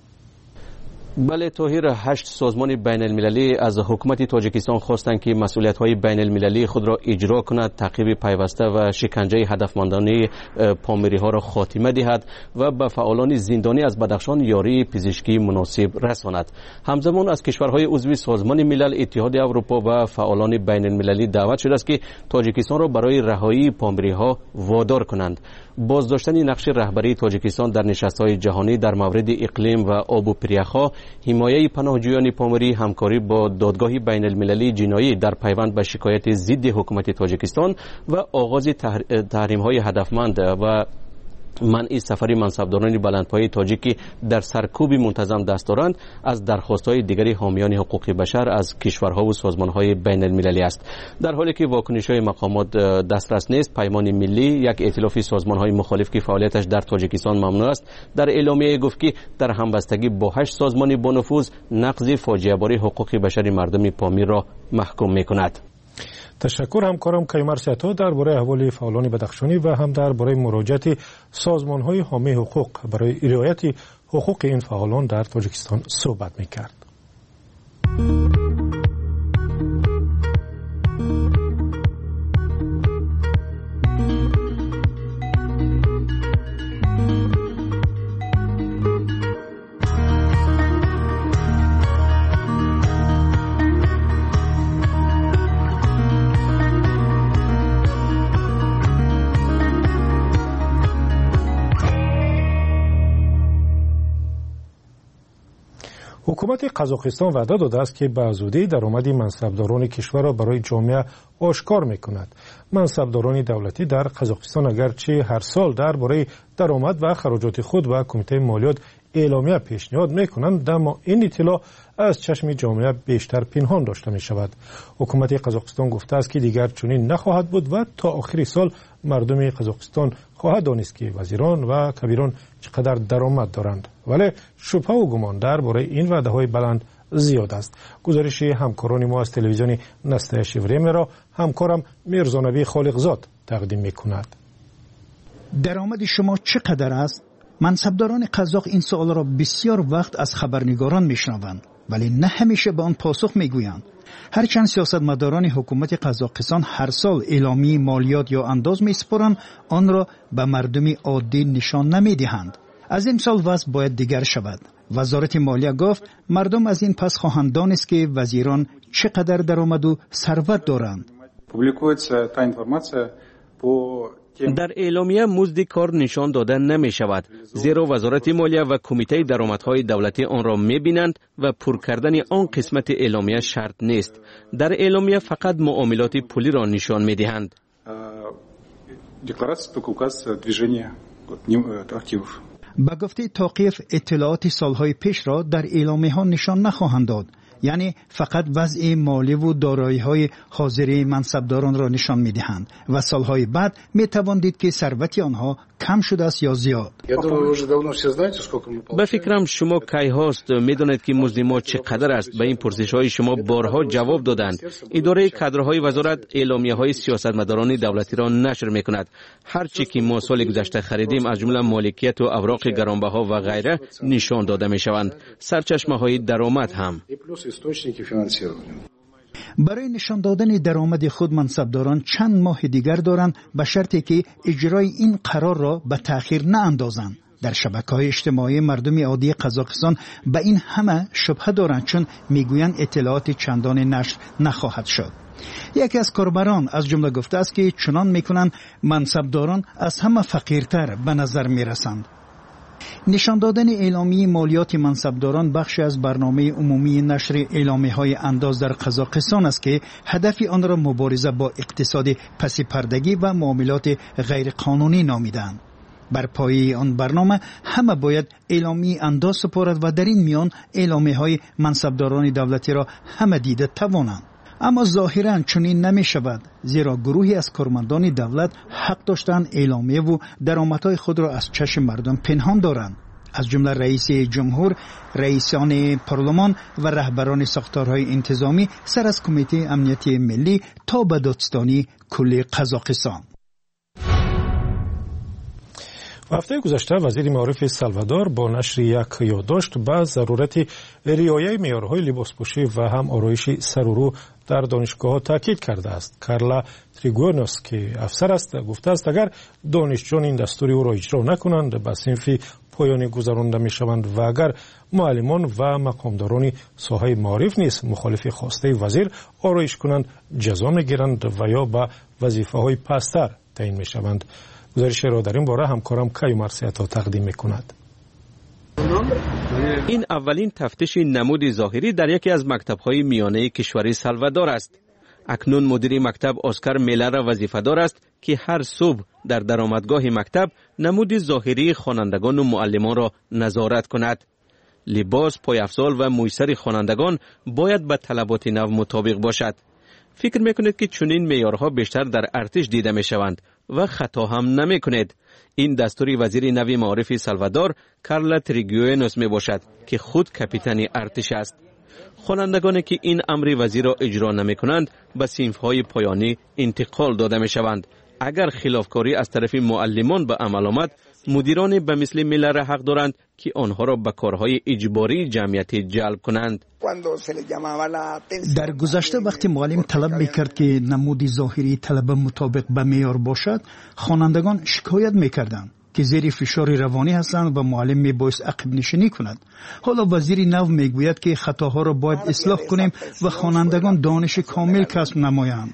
بله طاهر، 8 سازمان بین المللی از حکومت تاجیکستان خواستند که مسئولیت‌های بین المللی خود را اجرا کند، تعقیب پیوسته و شکنجه هدفمندانه پامیری‌ها را خاتمه دهد و به فعالان زندانی از بدخشان یاری پزشکی مناسب رساند. همزمان از کشورهای عضو سازمان ملل، اتحاد اروپا و فعالان بین المللی دعوت شده است که تاجیکستان را برای رهایی پامیری‌ها وادار کنند. بازداشتن نقش رهبری تاجیکستان در نشست‌های جهانی در مورد اقلیم و آب و پریخ‌ها، حمایه پناهجویان پامیری، همکاری با دادگاه بین المللی جنایی در پیوند به شکایت ضد حکومت تاجیکستان و آغاز تحریم‌های هدفمند و منع سفر منصبداران بلندپایه تاجیکی در سرکوب منتظم دست دارند از درخواست‌های دیگری حامیان حقوق بشر از کشورها و سازمان‌های بین المللی است. در حالی که واکنش‌های مقامات دسترس نیست، پیمان ملی، یک ائتلاف سازمان‌های مخالف که فعالیتش در تاجیکستان ممنوع است، در اعلامیه گفت که در همبستگی با 8 سازمان با نفوذ نقض فاجعه بار حقوق بشر مردم پامیر را محکوم می‌کند. تشکر همکارم کیومرث درباره احوال فعالان بدخشانی و هم درباره مراجعت سازمان‌های حامی حقوق برای رعایت حقوق این فعالان در تاجیکستان صحبت می‌کرد. حکومت قزاقستان وعده داده است که به زودی درآمد منصبداران کشور را برای جامعه آشکار می‌کند. منصبداران دولتی در قزاقستان اگرچه هر سال درباره درآمد و خراجات خود و کمیته مالیات اعلامیه پیشنهاد می‌کنند، اما این اطلاع از چشم جامعه بیشتر پنهان داشته می‌شود. حکومت قزاقستان گفته است که دیگر چنین نخواهد بود و تا آخر سال مردم قزاقستان خواهد دانست که وزیران و کبیران چقدر درآمد دارند. ولی شبهه و گمان درباره این وعده‌های بلند زیاد است. گزارش همکاران ما از تلویزیون نسته شیوریم را همکارم میرزانبی خالقزاد تقدیم می‌کند. درآمد شما چقدر است؟ منصبداران قزاق این سوال را بسیار وقت از خبرنگاران میشنوند، ولی نه همیشه به آن پاسخ میگویند. هرچند سیاستمداران حکومت قزاقستان هر سال اعلامیه مالیات یا انداز میسپارند، آن را به مردم عادی نشان نمیدهند. از این سال وضع باید دیگر شود. وزارت مالیه گفت مردم از این پس خواهند دانست که وزیران چقدر درآمد و ثروت دارند. در اعلامیه مزد کار نشان داده نمی شود، زیرا وزارت مالیه و کمیته درآمدهای دولتی آن را می بینند و پر کردن آن قسمت اعلامیه شرط نیست. در اعلامیه فقط معاملات پولی را نشان می دهند. با گفته توقیف اطلاعات سالهای پیش را در اعلامیه ها نشان نخواهند داد، یعنی فقط وضع مالی و دارایی‌های حاضر منصبداران را نشان می‌دهند و سالهای بعد می‌توان که ثروت آنها کم شده است یا زیاد. به فکرم شما کی هاست می‌دانید که مزد ما چقدر است؟ به این پرسش‌های شما بارها جواب دادند. اداره کادرهای وزارت اعلامیه‌های سیاستمداران دولتی را نشر می‌کند. هر چی که ما سال گذشته خریدیم از جمله مالکیت و اوراق گرانبها و غیره نشان داده می‌شوند. سرچشمه‌های درآمد هم. برای نشان دادن درآمد خود منصبداران چند ماه دیگر دارند، به شرطی که اجرای این قرار را به تأخیر ناندازند. در شبکه‌های اجتماعی مردم عادی قزاقستان به این همه شبهه دارند، چون میگویند اطلاعات چندان نشر نخواهد شد. یکی از کاربران از جمله گفته است که چنان میکنند منصبداران از همه فقیرتر به نظر میرسند. نشان دادن اعلامیه مالیات منصبداران بخشی از برنامه عمومی نشر اعلامیه‌های انداز در قزاقستان است که هدف آن را مبارزه با اقتصاد پس پردگی و معاملات غیر قانونی نامیدند. بر پایه آن برنامه همه باید اعلامیه انداز سپارد و در این میان اعلامیه‌های منصبداران دولتی را همه دیده توانند. اما ظاهراً چنین نمی شود، زیرا گروهی از کارمندان دولت حق داشتند اعلامیه و درآمدهای خود را از چشم مردم پنهان دارند. از جمله رئیس جمهور، رئیسان پارلمان و رهبران ساختارهای انتظامی سر از کمیته امنیتی ملی تا به دادستانی کل قزاقستان. هفته گذشته وزیر معارف سالوادور با نشر یک یادداشت به ضرورت رعایت معیارهای لباسپوشی و هم آرایش سر و رو در دانشگاه‌ها تاکید کرده است. کارلا تریگوینوس که افسر است گفته است اگر دانشجویان این دستور او را اجرا نکنند به صنف پایانی گذرانده می‌شوند و اگر معلمان و مقامداران ساحه معارف نیز مخالف خواسته وزیر آرایش کنند جزا می‌گیرند و یا به وظیفه‌های پست‌تر تعیین می‌شوند. گزارش را در این باره همکارم کایو مرسیتا تقدیم می‌کند. این اولین تفتیش نمود ظاهری در یکی از مکتب‌های میانه کشور سالوادور است. اکنون مدیر مکتب اسکار میلر وظیفه‌دار است که هر صبح در درآمدگاه مکتب نمود ظاهری خوانندگان و معلمان را نظارت کند. لباس، پایافزال و مویسر خوانندگان باید به طلبات نو مطابق باشد. فکر میکنید که چنین معیارها بیشتر در ارتش دیده میشوند و خطا هم نمیکنید. این دستوری وزیر نوی معارف سالوادور کارلا تریگوینوس می باشد که خود کاپیتان ارتش است. خوانندگانی که این امر وزیر را اجرا نمی کنند به صنف‌های پایانی انتقال داده می شوند. اگر خلافکاری از طرف معلمان به عمل آمد، مدیران به مثل میلر حق دارند که آنها را به کارهای اجباری جمعیتی جلب کنند. در گذشته وقتی معلم طلب میکرد که نمود ظاهری طلبه مطابق به معیار باشد، خوانندگان شکایت میکردند که زیر فشار روانی هستند و معلم میبایست عقب نشینی کند. حالا وزیر نو میگوید که خطاها را باید اصلاح کنیم و خوانندگان دانش کامل کسب نمایند.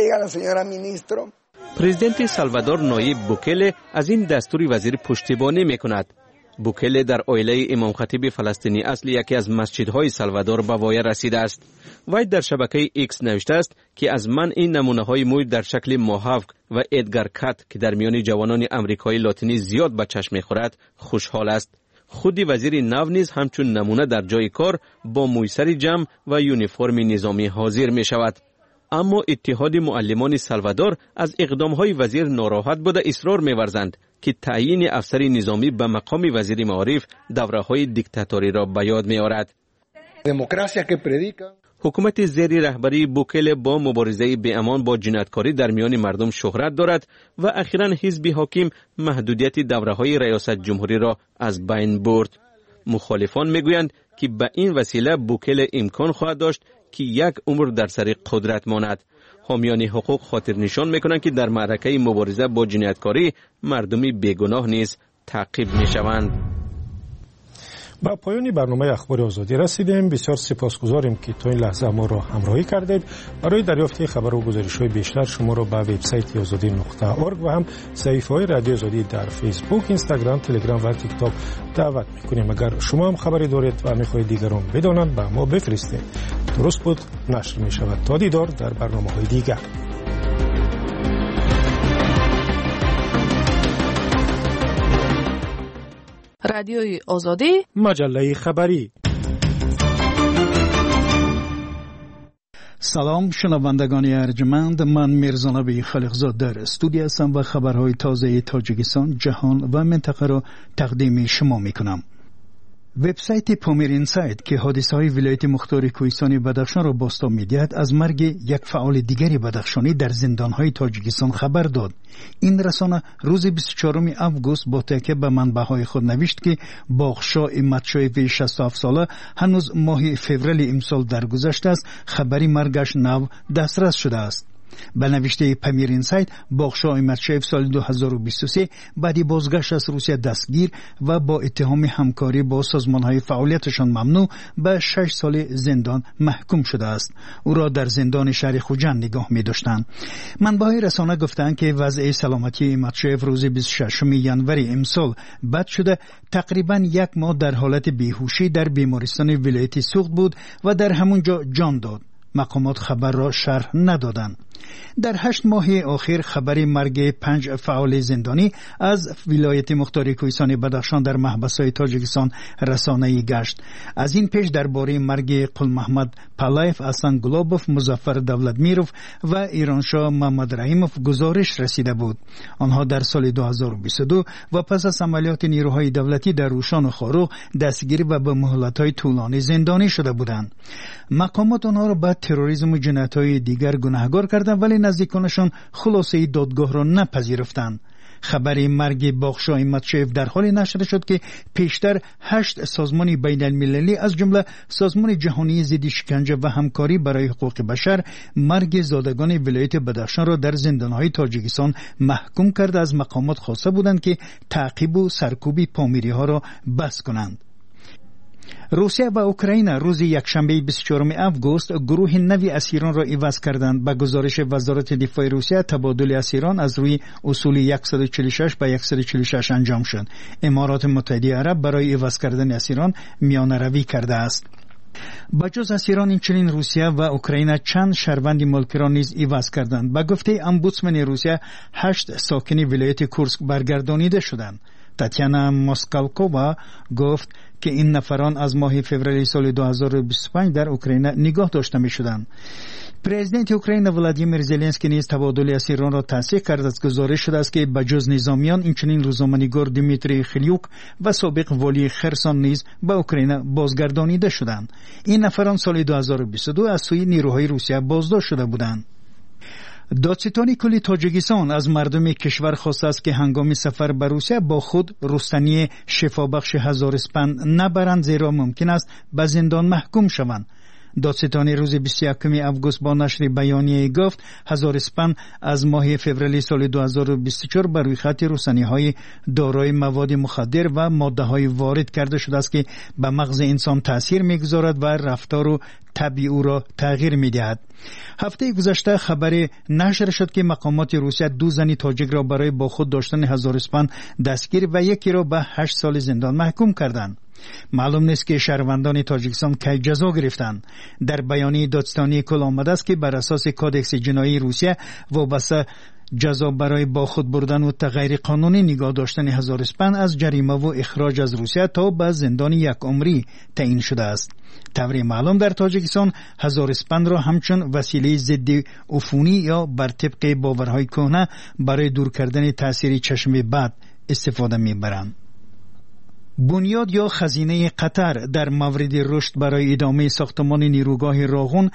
پرزیدنت سالوادور نایب بوکله از این دستور وزیر پشتیبانی میکند. بوکله در عائله امام خطیب فلسطینی اصل یکی از مسجدهای سالوادور به وای رسیده است. وی در شبکه ایکس نوشته است که از من این نمونه‌های موی در شکل موهاوک و ادگار کات که در میان جوانان امریکایی لاتینی زیاد به چشم می‌خورد خوشحال است. خودی وزیر نو نیز همچون نمونه در جای کار با مویسر جمع و یونیفرم نظامی حاضر می‌شود. اما اتحاد معلمان سالوادور از اقدام‌های وزیر ناراحت بوده اصرار می‌ورزند که تعیین افسر نظامی به مقام وزیر معارف دوره‌های دیکتاتوری را به یاد می‌آورد. حکومت زیر رهبری بوکله با مبارزه بی‌امان با جنایتکاری در میان مردم شهرت دارد و اخیراً حزب حاکم محدودیت دوره‌های ریاست جمهوری را از بین برد. مخالفان میگویند که به این وسیله بوکل امکان خواهد داشت که یک عمر در سر قدرت ماند. حامیان حقوق خاطر نشان میکنند که در معرکه مبارزه با جنایتکاری مردمی بیگناه نیز تعقیب میشوند. با پایان برنامه اخبار آزادی رسیدیم. بسیار سپاسگزاریم که تا این لحظه ما را همراهی کردید. برای دریافت خبر و گزارش‌های بیشتر شما را به وبسایت azadi.org و هم صفحه‌های رادیو آزادی در فیسبوک، اینستاگرام، تلگرام و تیک تاک دعوت می‌کنیم. اگر شما هم خبری دارید و می‌خواهید دیگران بدانند به ما بفرستید. درست بود، نشر می‌شود. تا دیدار در برنامه‌های دیگر. رادیوی آزادی، مجله خبری. سلام شنوندگان ارجمند، من میرزانبی خالقزاد در استودیو هستم و خبرهای تازه تاجیکستان، جهان و منطقه را تقدیم شما میکنم. وبسایت پامیر اینسایت که حادثه‌های ولایت مختار کوهستان بدخشان را بازتاب می‌دهد از مرگ یک فعال دیگری بدخشانی در زندان‌های تاجیکستان خبر داد. این رسانه روز 24 آگوست با تکیه به منبع‌های خود نوشت که باغشا امتشایف 67 ساله هنوز ماه فوریه امسال درگذشته است خبری مرگش نو دسترس شده است. به نوشته پامیر اینسایت، باغشا امتشایف سال 2023 بعدی بازگشت از روسیه دستگیر و با اتهام همکاری با سازمان‌های فعالیتشان ممنوع به 6 سال زندان محکوم شده است. او را در زندان شهر خوجند نگاه می‌داشتند. منبع‌های رسانه گفتند که وضع سلامتی امتشایف روز 26 ژانویه امسال بد شده، تقریباً یک ماه در حالت بیهوشی در بیمارستان ولایتی سوخت بود و در همونجا جان داد. مقامات خبر را شرح ندادند. در 8 ماه آخر خبری مرگ 5 فعال زندانی از ولایت مختار کوهستان بدخشان در محبس‌های تاجیکستان رسانه‌ای گشت. از این پیش درباره مرگ قل محمد پالایف، حسن گلوبوف، مظفر دولتمیروف و ایرانشاه محمد رحیموف گزارش رسیده بود. آنها در سال 2022 و پس از عملیات نیروهای دولتی در روشان و خاروق دستگیر و به مهلت‌های طولانی زندانی شده بودند. مقامات آنها را به تروریسم و جنایت‌های دیگر گناهکار کردند، ولی نزدیکانشان خلاصه دادگاه را نپذیرفتند. خبر مرگ باغشا امتشایف در حال نشر شد که پیشتر 8 سازمان بین المللی از جمله سازمان جهانی ضد شکنجه و همکاری برای حقوق بشر مرگ زادگان ولایت بدخشان را در زندان‌های تاجیکستان محکوم کرده از مقامات خواسته بودند که تعقیب و سرکوب پامیری‌ها را بس کنند. روسیه و اوکراین روز یکشنبه 24 آگوست گروه نوی اسیران را عوض کردند. به گزارش وزارت دفاع روسیه تبادل اسیران از روی اصول 146 به 146 انجام شد. امارات متحده عرب برای عوض کردن اسیران میانه‌روی کرده است. بجز اسیران اینچنین روسیه و اوکراین چند شهروند ملکی را نیز عوض کردند. به گفته امبودسمن روسیه 8 ساکن ولایت کورسک برگردانیده شدند. تاتیانا موسکالکووا گفت که این نفران از ماه فوریه سال 2025 در اوکراین نگاه داشته می شدند. پرزیدنت اوکراین ولادیمیر زلنسکی نیز تبادل اسیران را تصدیق کرد. از گزارش شده است که بجز نظامیان اینچنین روزنامه‌نگار دیمیتری خلیوک و سابق والی خرسان نیز به اوکراین بازگردانیده شدند. این نفران سال 2022 از سوی نیروهای روسیه بازداشت شده بودند. دادستان کل تاجیکستان از مردم کشور خواسته است که هنگام سفر به روسیه با خود رستنی شفابخش 1000 اسپند نبرند، زیرا ممکن است به زندان محکوم شوند. دادستان روز 21 آگوست با نشر بیانیه گفت 1000 اسپند از ماه فوریه سال 2024 بر روی خط رستنی‌های دارای مواد مخدر و ماده‌های وارد کرده شده است که به مغز انسان تاثیر می‌گذارد و رفتار و طبع او را تغییر می‌دهد. هفته گذشته خبر نشر شد که مقامات روسیه 2 زن تاجیک را برای با خود داشتن 1000 اسپند دستگیر و یکی را به 8 سال زندان محکوم کردند. معلوم نیست که شهروندان تاجیکستان کی جزا گرفتند. در بیانیه دادستانی کل آمده است که بر اساس کادکس جنایی روسیه وابسته جزا برای با خود بردن و غیر قانونی نگاه داشتن 1000 اسپند از جریمه و اخراج از روسیه تا به زندان 1 عمری تعیین شده است. طوری معلوم در تاجیکستان 1000 اسپند را همچون وسیله ضد عفونی یا بر طبق باورهای کهنه برای دور کردن تاثیر چشم بد استفاده می‌برند. بنیاد یا خزینه قطر در مورد رشد برای ادامه ساختمان نیروگاه راغون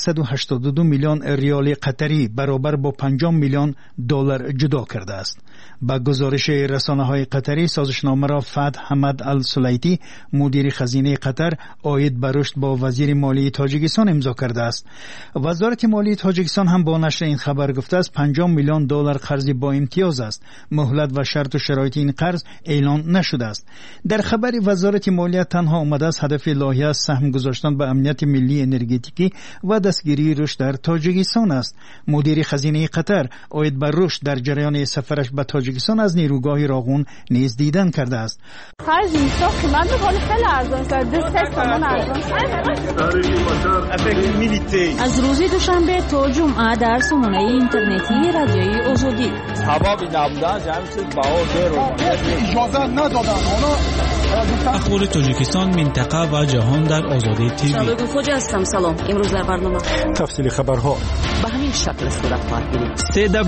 182 میلیون ریال قطری برابر با 50 میلیون دلار جدا کرده است. با گزارش رسانه‌های قطری، سازشنامه را فتح حمد السلیتی مدیر خزینه قطر عاید به رشد با وزیر مالی تاجیکستان امضا کرده است. وزارت مالی تاجیکستان هم با نشر این خبر گفته است 50 میلیون دلار قرض با امتیاز است. مهلت و شرط و شرایط این قرض اعلان نشده است. در خبر وزارت مالیات تنها آمده است هدف لایحه سهم گذاشتن به امنیت ملی انرژتیکی و دستگیری رشد در تاجیکستان است. مدیر خزینه قطر عاید بر رشد در جریان سفرش به تاجیکستان از نیروگاه راغون نیز دیدن کرده است. خرج ساخت من خیلی ارزان است. از روز دوشنبه تا جمعه در سامانه اینترنتی رادیوی آزادی سبب نبودن جمع چیز بها اجازه ندادن. اخبار تاجیکستان، منطقه و جهان در آزادی تیوی. شادو خوجا هستم. سلام. امروز در برنامه تفصیل خبرها به همین شکل صورت خواهد گرفت.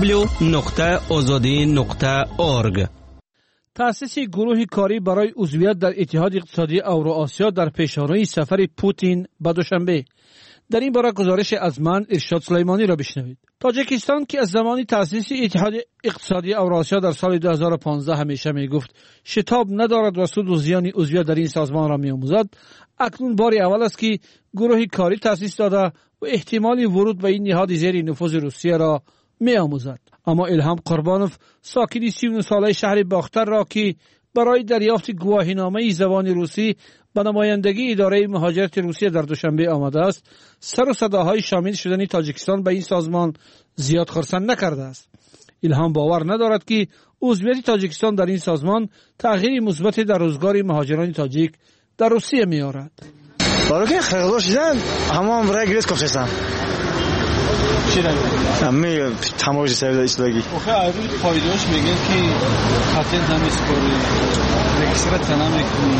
www.azadi.org. تأسیس گروه کاری برای عضویت در اتحاد اقتصادی اوراسیا در پیشروی سفر پوتین به دوشنبه. در این باره گزارش از من ارشاد سلیمانی را بشنوید. تاجیکستان که از زمان تأسیس اتحاد اقتصادی اوراسیا در سال 2015 همیشه میگفت شتاب ندارد و سود و زیان عضویت در این سازمان را می‌آموزد، اکنون بار اول است که گروه کاری تأسیس داده و احتمال ورود به این نهاد زیر نفوذ روسیه را می‌آموزد. اما الهام قربانوف، ساکن 39 ساله شهر باختر را که برای دریافت گواهینامه زبان روسی به نمایندگی اداره مهاجرت روسیه در دوشنبه آمده است، سر و صداهای شامل شدن تاجیکستان به این سازمان زیاد خرسند نکرده است. الهام باور ندارد که عضویت تاجیکستان در این سازمان تغییری مثبت در روزگار مهاجران تاجیک در روسیه می‌آورد. برای که خیلی شدن همون برای گریز کشتن. همه تماشای سر ایستگی. آخه اول پایداش میگن که پاتنت نمیسپاری، رجیسترات نمیکنی،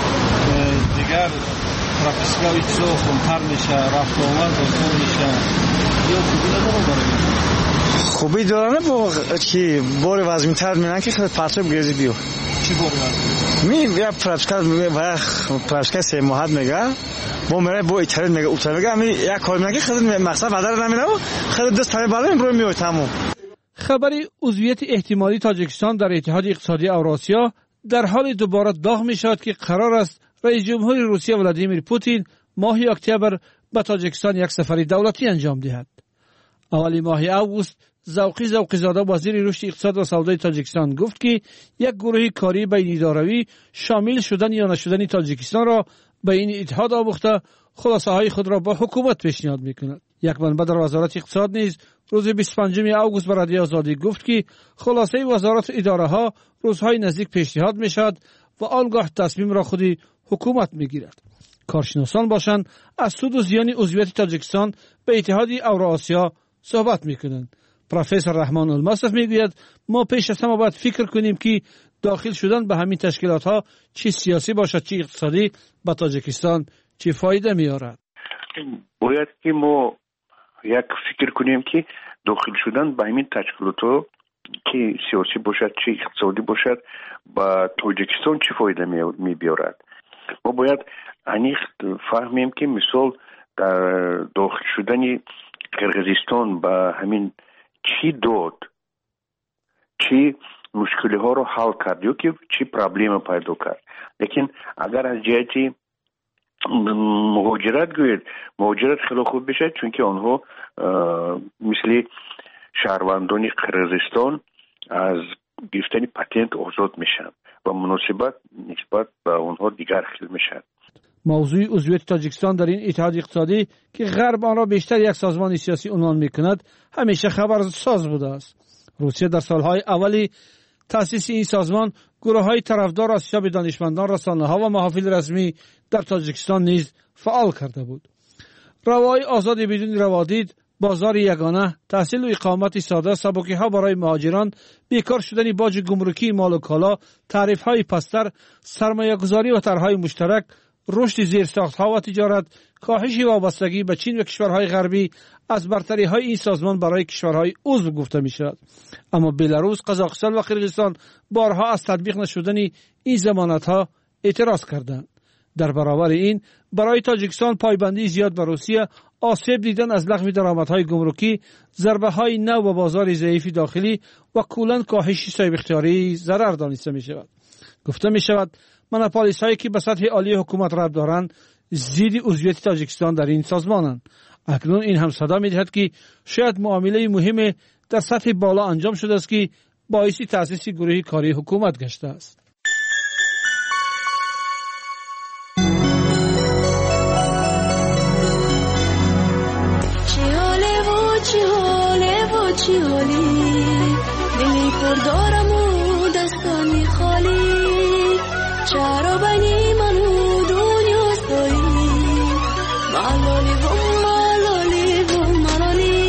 دیگر پروفسیونال ایتسو خونتر میشه، رفت و آمد آسان میشه. یا خوبی نداره برای خوبی داره نه با که بار وزن‌تر میرن که خیلی پرسب گریزی بیو. چی بار وزن؟ یا پروفسیونال سه ماه میگه. با میره با ایتالیا میگه اوتر میگه همین یک کار میگه خیلی مقصد بدر نمیره و خیلی دست پای بالا برو میاد تمام. خبری عضویت احتمالی تاجیکستان در اتحاد اقتصادی اوراسیا در حال دوباره داغ میشود که قرار است رئیس جمهور روسیه ولادیمیر پوتین ماه اکتبر به تاجیکستان یک سفر دولتی انجام دهد. اولی ماه اوگوست ذوقی زاده وزیر رشد اقتصاد و سودای تاجیکستان گفت که یک گروه کاری بین اداره‌ای شامل شدن یا نشدن تاجیکستان را به این اتحاد آموخته خلاصه های خود را با حکومت پیشنهاد میکند. یک منبع در وزارت اقتصاد نیز روز 25 اوگوست به رادیو آزادی گفت که خلاصه وزارت اداره ها روزهای نزدیک پیشنهاد میشود و آنگاه تصمیم را خودی حکومت میگیرد. کارشناسان باشند از سود و زیان عضویت تاجیکستان به اتحاد اوراسیا صحبت میکنند. پروفسور رحمان المصرف میگوید ما پیش از همه باید فکر کنیم که داخل شدن به همین تشکیلات ها چی سیاسی باشد چی اقتصادی به تاجیکستان چی فایده میارد. باید که ما یک فکر کنیم که داخل شدن به همین تشکیلات ها که سیاسی باشد چی اقتصادی باشد به تاجیکستان چی فایده میبیارد. ما باید انیخ فهمیم که مثال در داخل شدن قرقیزستان به همین چی داد، چی مشکلی ها رو حل کرد یا که چی پرابلم پیدا کرد. لیکن اگر از جهتی مهاجرت گوید، مهاجرت خیلی خوب بشه چون که آنها مثل شهروندان قرقیزستان از گرفتن پتنت آزاد میشن و مناسبت نسبت به آنها دیگر خیلی میشن. موضوع عضویت تاجیکستان در این اتحاد اقتصادی که غرب آن را بیشتر یک سازمان سیاسی عنوان میکند همیشه خبرساز بوده است. روسیه در سالهای اولی تأسیس این سازمان گروه‌های طرفدار از شب دانشمندان، رسانه‌ها و محافل رسمی در تاجیکستان نیز فعال کرده بود. روای آزاد بدون روادید، بازار یگانه، تحصیل و اقامت ساده، سبکی‌ها برای مهاجران، بیکار شدن باج گمرکی مال و کالا، تعرفه‌های پستر، سرمایه‌گذاری و طرح‌های مشترک، رشد زیرساخت‌ها و تجارت، کاهش وابستگی به چین و کشورهای غربی از برتری‌های این سازمان برای کشورهای عضو گفته می‌شود. اما بلاروس، قزاقستان و قرقیزستان بارها از تطبیق نشدن این ضمانت‌ها اعتراض کردند. در برابر این برای تاجیکستان پایبندی زیاد به روسیه آسیب دیدن از لغو درآمدهای گمرکی، ضربه‌های نو به بازار ضعیف داخلی و کلاً کاهش صاحب اختیاری ضرر دانسته می‌شود. گفته می‌شود مونوپولیست‌هایی که به سطح عالی حکومت ربط دارند ضد عضویت تاجیکستان در این سازمانند. اکنون این هم صدا می‌دهد که شاید معامله مهم در سطح بالا انجام شده است که باعث تأسیس گروه کاری حکومت گشته است. چی حالی دلی پر دارم و دستانی خالی چرا بنی منو دنیا سایی ملالی بوم ملالی بوم ملالی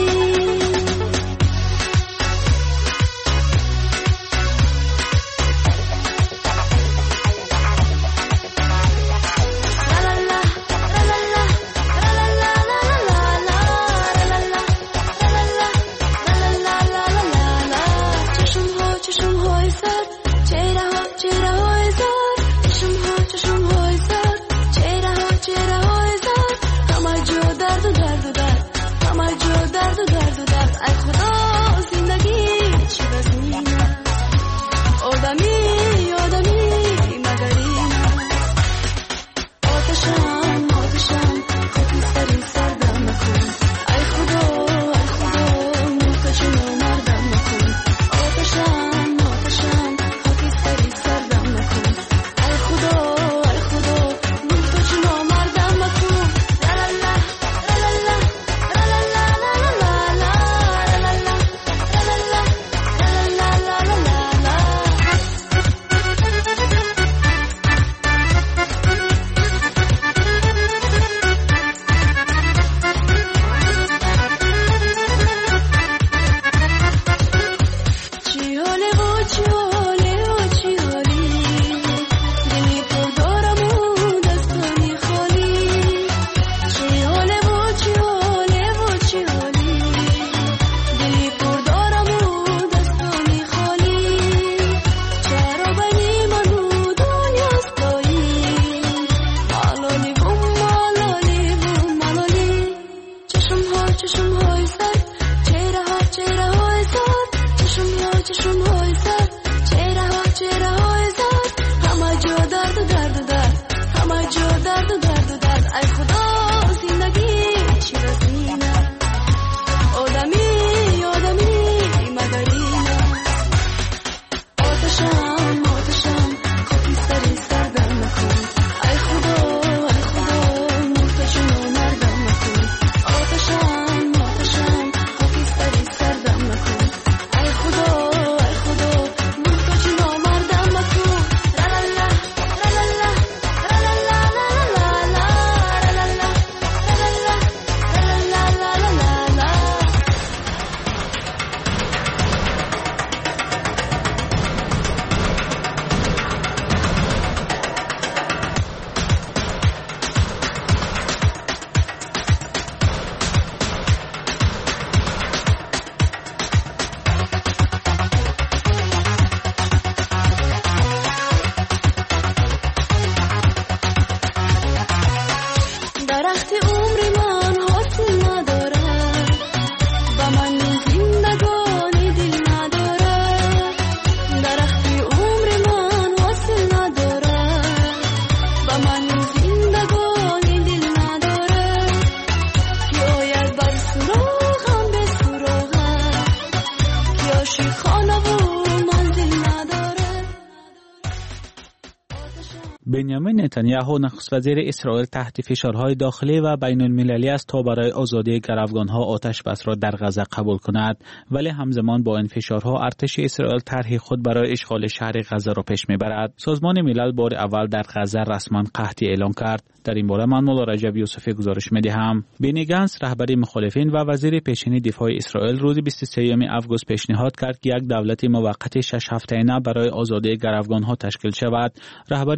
بنیامین نتانیاهو نخست وزیر اسرائیل تحت فشارهای داخلی و بین المللی است تا برای آزادی گروگانها آتش بس را در غزه قبول کند، ولی همزمان با این فشارها ارتش اسرائیل طرح خود برای اشغال شهر غزه را پیش میبرد. سازمان ملل بار اول در غزه رسما قحطی اعلام کرد. در این باره من مولا رجب یوسفی گزارش میدهم. بنی گنتس رهبر مخالفین و وزیر پیشین دفاع اسرائیل روز 23 آگوست پیشنهاد کرد که یک دولت موقت 6 هفته‌ای برای آزادی گروگانها تشکیل شود. رهبر مخالفان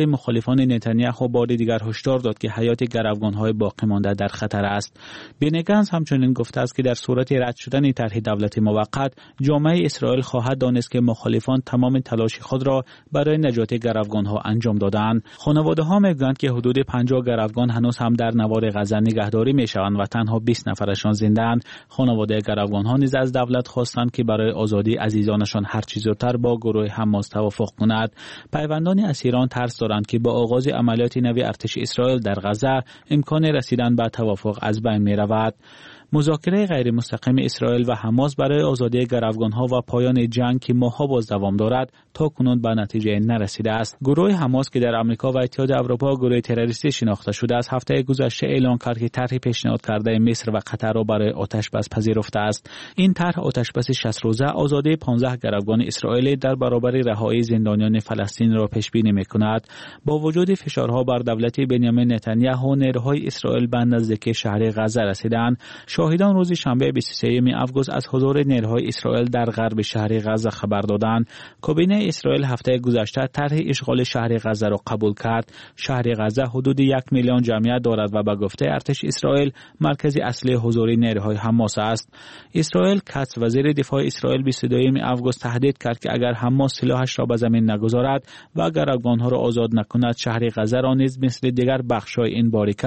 مخالفان نتانیاهو بار دیگر هشدار داد که حیات گروگان‌های باقی مانده در خطر است. بنی گنتس همچنین گفته است که در صورت رد شدن طرح دولت موقت، جامعه اسرائیل خواهد دانست که مخالفان تمام تلاش خود را برای نجات گروگان‌ها انجام دادند. خانواده‌ها میگویند که حدود 50 گروگان هنوز هم در نوار غزه نگهداری میشوند و تنها 20 نفرشان زنده‌اند. خانواده گروگان‌ها نیز از دولت خواستند که برای آزادی عزیزانشان هر چه زودتر با گروه حماس توافق کند. پیوندان اسیران ترس دارند که با آغاز عملیات نوی ارتش اسرائیل در غزه امکان رسیدن به توافق از بین می‌رود. مذاکره غیر مستقیم اسرائیل و حماس برای آزادی گروگان‌ها و پایان جنگ که ماه‌ها باز دوام دارد تا کنون به نتیجه نرسیده است. گروه حماس که در آمریکا و اتحاد اروپا گروه تروریستی شناخته شده است، هفته گذشته اعلام کرد که طرح پیشنهاد کرده مصر و قطر را برای آتش‌بس پذیرفته است. این طرح آتش‌بس 60 روزه آزادی 15 گروگان اسرائیلی در برابر رهایی زندانیان فلسطین را پیش بینی می‌کند. با وجود فشارها بر دولت بنیامین نتانیاهو، نیروهای اسرائیل به نزدیکی شهر غزه رسیدند. شاهدان روز شنبه 23 آگوست از حضور نیروهای اسرائیل در غرب شهر غزه خبر دادند. کابینه اسرائیل هفته گذشته طرح اشغال شهر غزه را قبول کرد. شهر غزه حدود 1 میلیون جمعیت دارد و به گفته ارتش اسرائیل مرکز اصلی حضور نیروهای حماس است. اسرائیل کاتس وزیر دفاع اسرائیل 22 آگوست تهدید کرد که اگر حماس سلاحش را به زمین نگذارد و گروگان‌ها را آزاد نکند، شهر غزه را نیز مثل دیگر بخش‌های این باریکه